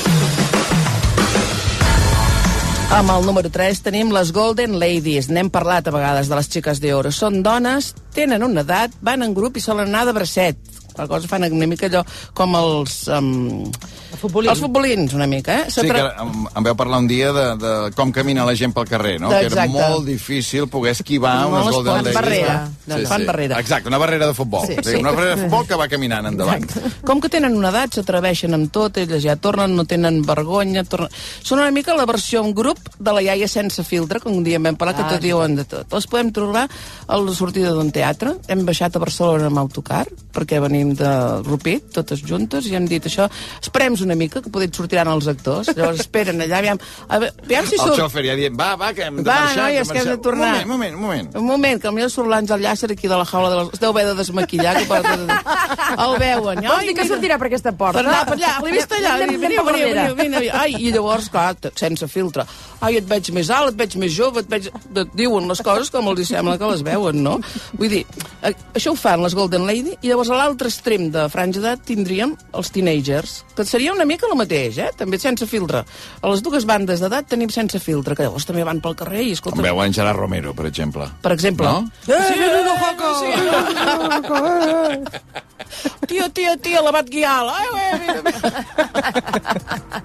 Amb el número tres tenim les Golden Ladies. N'hem parlat a vegades de les xiques d'oro. Són dones, tenen una edat, van en grup i solen anar de bracet. La cosa fan una mica allò com els... Um, futbolins. Els futbolins, una mica, eh? Sí, que em, em veu parlar un dia de, de com camina la gent pel carrer, no? Que era molt difícil poder esquivar no unes Golden Ladies. Barrera. Sí, fan sí. barrera. Exacte, una barrera de futbol. Sí, Sí, sí. una barrera de futbol que va caminant endavant. Exacte. Com que tenen una edat, s'atreveixen amb tot, elles ja tornen, no tenen vergonya, tornen... Són una mica la versió en grup de la iaia sense filtre, que un dia en vam parlar, que Ah, te diuen de tot. Els podem trobar a la sortida d'un teatre. Hem baixat a Barcelona amb autocar, perquè venim de Rupit, totes juntes, i hem dit això, esperem una mica, que potser sortiran els actors. Llavors esperen allà, aviam, aviam si El surt... xòfer ja dient, va, va, que hem de Va, marxar. noies, que hem de tornar. Un moment, un moment. Un moment, que potser surt l'Àngel Llàcer aquí de la jaula de les... Es deu haver de desmaquillar, que per... el veuen. Vols dir que sortirà per aquesta porta? Per anar per allà, l'he vist allà. Anem- anem Veniu, per veniu, darrere. veniu, veniu. Ai, i llavors, clar, t- sense filtre. Ai, et veig més alt, et veig més jove, et veig... Et diuen les coses com els hi sembla que les veuen, no? Vull dir, eh, això ho fan les Golden Lady, i llavors a l'altre extrem de franja d'edat tindríem els teenagers, que seria una mica el mateix, eh? També sense filtre. A les dues bandes d'edat tenim sense filtre, que llavors també van pel carrer i escolta... Com veuen Gerard Romero, per exemple. Per exemple. No? Sí, no, no, Tio, tio, tio, l'abat guial. Ai, ai, mira, mira.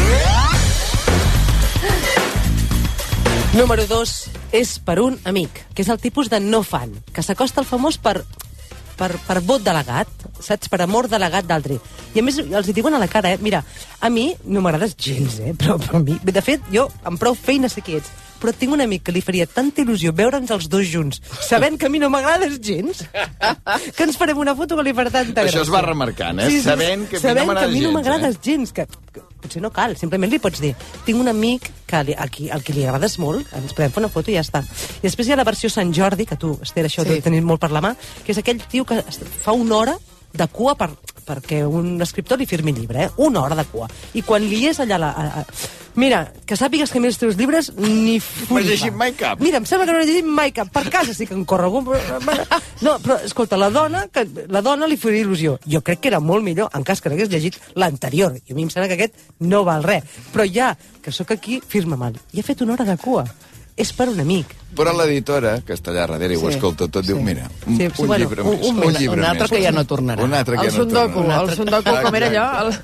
Número dos és per un amic, que és el tipus de no fan, que s'acosta al famós per, per, per vot delegat, saps? Per amor delegat d'altri. I a més els hi diuen a la cara, eh? Mira, a mi no m'agrades gens, eh? Però, però a mi... De fet, jo amb prou feina sé qui ets, però tinc un amic que li faria tanta il·lusió veure'ns els dos junts, sabent que a mi no m'agrades gens, que ens farem una foto que li farà tanta gràcia. Això es va remarcant, eh? Sí, sí, sabent que a mi sabent no m'agrades que a mi no gens, m'agrades eh? gens, que, que potser no cal, simplement li pots dir tinc un amic que li, al, qui, al qui li agrades molt, ens podem fer una foto i ja està. I després hi ha la versió Sant Jordi, que tu, Esther, això Sí. sí. ho tenim molt per la mà, que és aquell tio que es- fa una hora de cua per, perquè un escriptor li firmi llibre, eh? Una hora de cua. I quan li és allà la... A, a, mira, que sàpigues que a mi els teus llibres ni full. M'has llegit mai cap. Mira, em sembla que no he llegit mai cap. Per casa sí que en corre algun... No, però, escolta, la dona, que, la dona li faria il·lusió. Jo crec que era molt millor en cas que n'hagués llegit l'anterior. I a mi em sembla que aquest no val res. Però ja, que sóc aquí, firma mal. I ha fet una hora de cua. És per un amic. Però l'editora, que està allà darrere i ho Sí. escolta tot, diu, mira, un, Sí, un bueno, llibre un- més, un un, més, llibre un altre més. que ja no tornarà. Un altre que El ja no Sundoku, tornarà. el Sundoku, com era allò? El...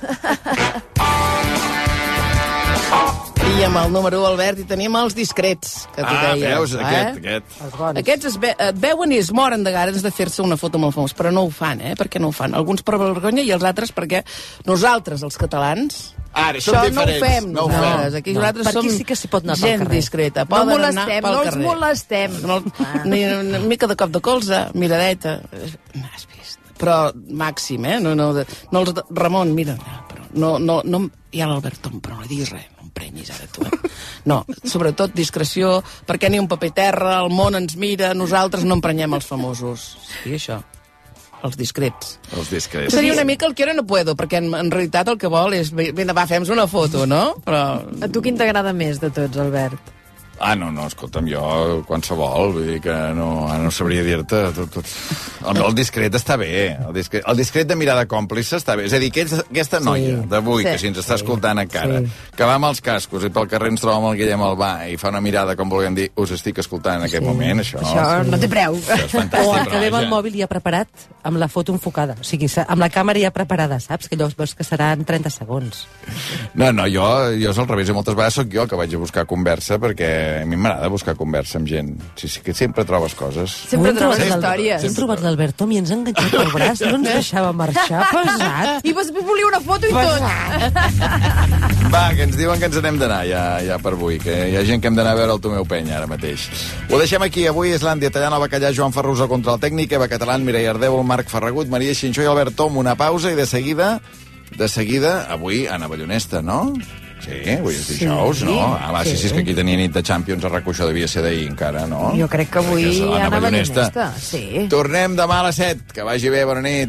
I amb el número u, Albert, hi tenim els discrets, que tu Ah, deies. veus, eh? aquest, aquest. Aquests es, ve, et veuen i es moren de ganes de fer-se una foto molt famós, però no ho fan, eh? Per què no ho fan? Alguns per vergonya i els altres perquè nosaltres, els catalans, Ara, som això diferents. no ho fem No ho nosaltres. fem. Aquí No. nosaltres Per aquí som sí que s'hi pot anar pel gent carrer. discreta. No Poden anar molestem, pel no els carrer. molestem. No, ni una mica de cop de colze, miradeta. No has vist. Però màxim, eh? No, no, de, no els... de- Ramon, mira, però no, no, no, hi ha l'Albert, però no diguis res, no em prenyis ara tu. Eh? No, sobretot discreció, perquè ni un paper terra, el món ens mira, nosaltres no emprenyem els famosos. Sí, això. Els discrets. Els discrets. Seria una mica el quiero no puedo, perquè en, en realitat el que vol és... Vinga, va, fem una foto, no? Però... A tu quin t'agrada més de tots, Albert? Ah, no, no, escolta'm, jo qualsevol, vull dir que no, ara no sabria dir-te tot, tot. El, el discret està bé, el discret, el discret de mirada còmplice està bé, és a dir, aquesta, aquesta noia Sí. d'avui, Sí. que si ens està escoltant encara, Sí. que va amb els cascos i pel carrer ens troba amb el Guillem Albà i fa una mirada, com volguem dir, us estic escoltant en aquest moment, això... Això no té preu. Això és fantàstic, O el que ve amb vaja. el mòbil ja preparat, amb la foto enfocada. O sigui, sa- amb la càmera ja preparada, saps? Que llavors veus que seran trenta segons. No, no, jo, jo és al revés, i moltes vegades sóc jo que vaig a buscar conversa, perquè a mi m'agrada buscar conversa amb gent. Sí, sí, que sempre trobes coses. Sempre Hem trobes trobat el- històries. Hem trobat l'Albert Tom i ens ha enganxat el braç, no ens deixava marxar, pesat. I vas volia una foto i tot. Va, que ens diuen que ens n'hem d'anar ja, ja per avui, que hi ha gent que hem d'anar a veure el Tomeu Penya ara mateix. Ho deixem aquí. Avui Islàndia, tallant el bacallà, Joan Ferrusa contra el tècnic, Eva Catalán, Mireia Ardeu, Marc Ferragut, Maria Xinxó i Albert Tom. Una pausa i de seguida, de seguida, avui, Anna Ballonesta, no? Sí, avui és dijous, Sí, no? Ah, va, sí, sí, és que sí. aquí tenia nit de Champions, a RAC u, això devia ser d'ahir encara, no? Jo crec que avui Perquè és l'Anna Anna Ballonesta. Ballonesta, sí. Tornem demà a les set. Que vagi bé, bona nit.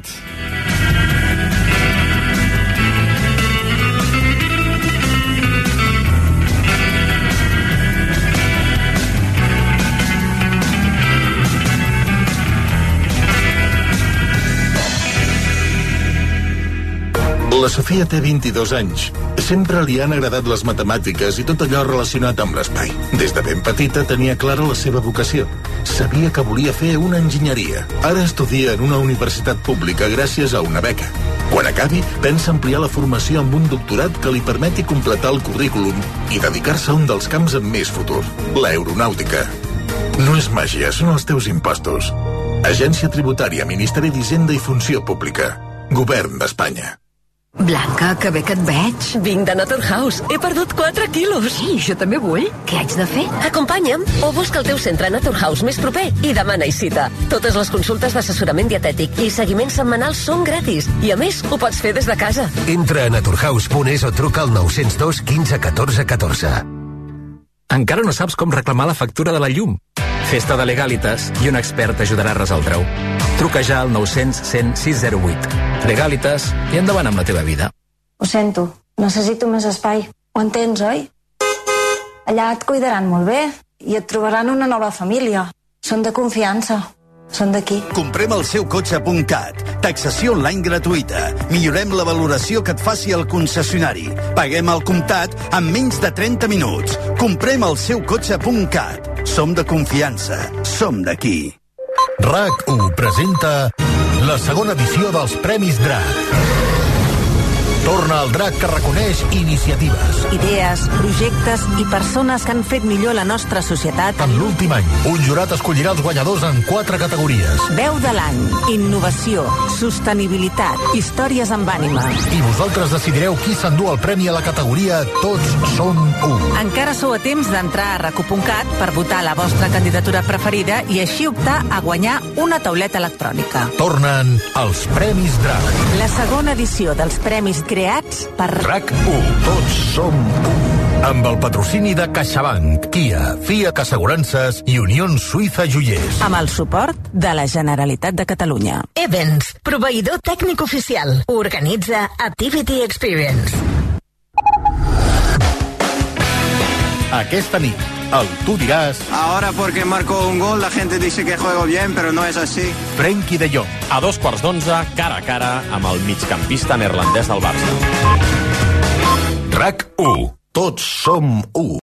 La Sofia té vint-i-dos anys. Sempre li han agradat les matemàtiques i tot allò relacionat amb l'espai. Des de ben petita tenia clara la seva vocació. Sabia que volia fer una enginyeria. Ara estudia en una universitat pública gràcies a una beca. Quan acabi, pensa ampliar la formació amb un doctorat que li permeti completar el currículum i dedicar-se a un dels camps amb més futur, l'aeronàutica. No és màgia, són els teus impostos. Agència Tributària, Ministeri d'Hisenda i Funció Pública. Govern d'Espanya. Blanca, que bé que et veig. Vinc de Naturhaus. He perdut quatre quilos. Ei, jo també vull. Què haig de fer? Acompanya'm o busca el teu centre Naturhaus més proper i demana-hi cita. Totes les consultes d'assessorament dietètic i seguiments setmanals són gratis. I a més, ho pots fer des de casa. Entra a naturhaus punt es o truca al nou zero dos quinze catorze catorze. Encara no saps com reclamar la factura de la llum? Fes-te de Legalitas i un expert t'ajudarà a resoldre-ho. Truca ja al nou cents cent sis zero vuit. Legalitas i endavant amb la teva vida. Ho sento, necessito més espai. Ho entens, oi? Allà et cuidaran molt bé i et trobaran una nova família. Són de confiança. Són d'aquí. Comprem el seu cotxe punt cat. Taxació online gratuïta. Millorem la valoració que et faci el concessionari. Paguem al comptat en menys de trenta minuts. Comprem el seu cotxe punt cat. Som de confiança. Som d'aquí. RAC u presenta la segona edició dels Premis DRAC. Torna el DRAC que reconeix iniciatives, idees, projectes i persones que han fet millor la nostra societat. En l'últim any, un jurat escollirà els guanyadors en quatre categories. Veu de l'any, innovació, sostenibilitat, històries amb ànima. I vosaltres decidireu qui s'endú el premi a la categoria Tots som u. Encara sou a temps d'entrar a rac u punt cat per votar la vostra candidatura preferida i així optar a guanyar una tauleta electrònica. Tornen els Premis DRAC. La segona edició dels Premis creats per RAC u. Tots som u. Amb el patrocini de CaixaBank, Kia, Fiat Assegurances i Unió Suïssa Joiers. Amb el suport de la Generalitat de Catalunya. Events, proveïdor tècnic oficial. Organitza Activity Experience. Aquesta nit, el Tu diràs... Ahora porque marco un gol la gente dice que juego bien, pero no es así. Frenkie de Jong. A dos quarts d'onze, cara a cara, amb el migcampista neerlandès del Barça. RAC u. Tots som u.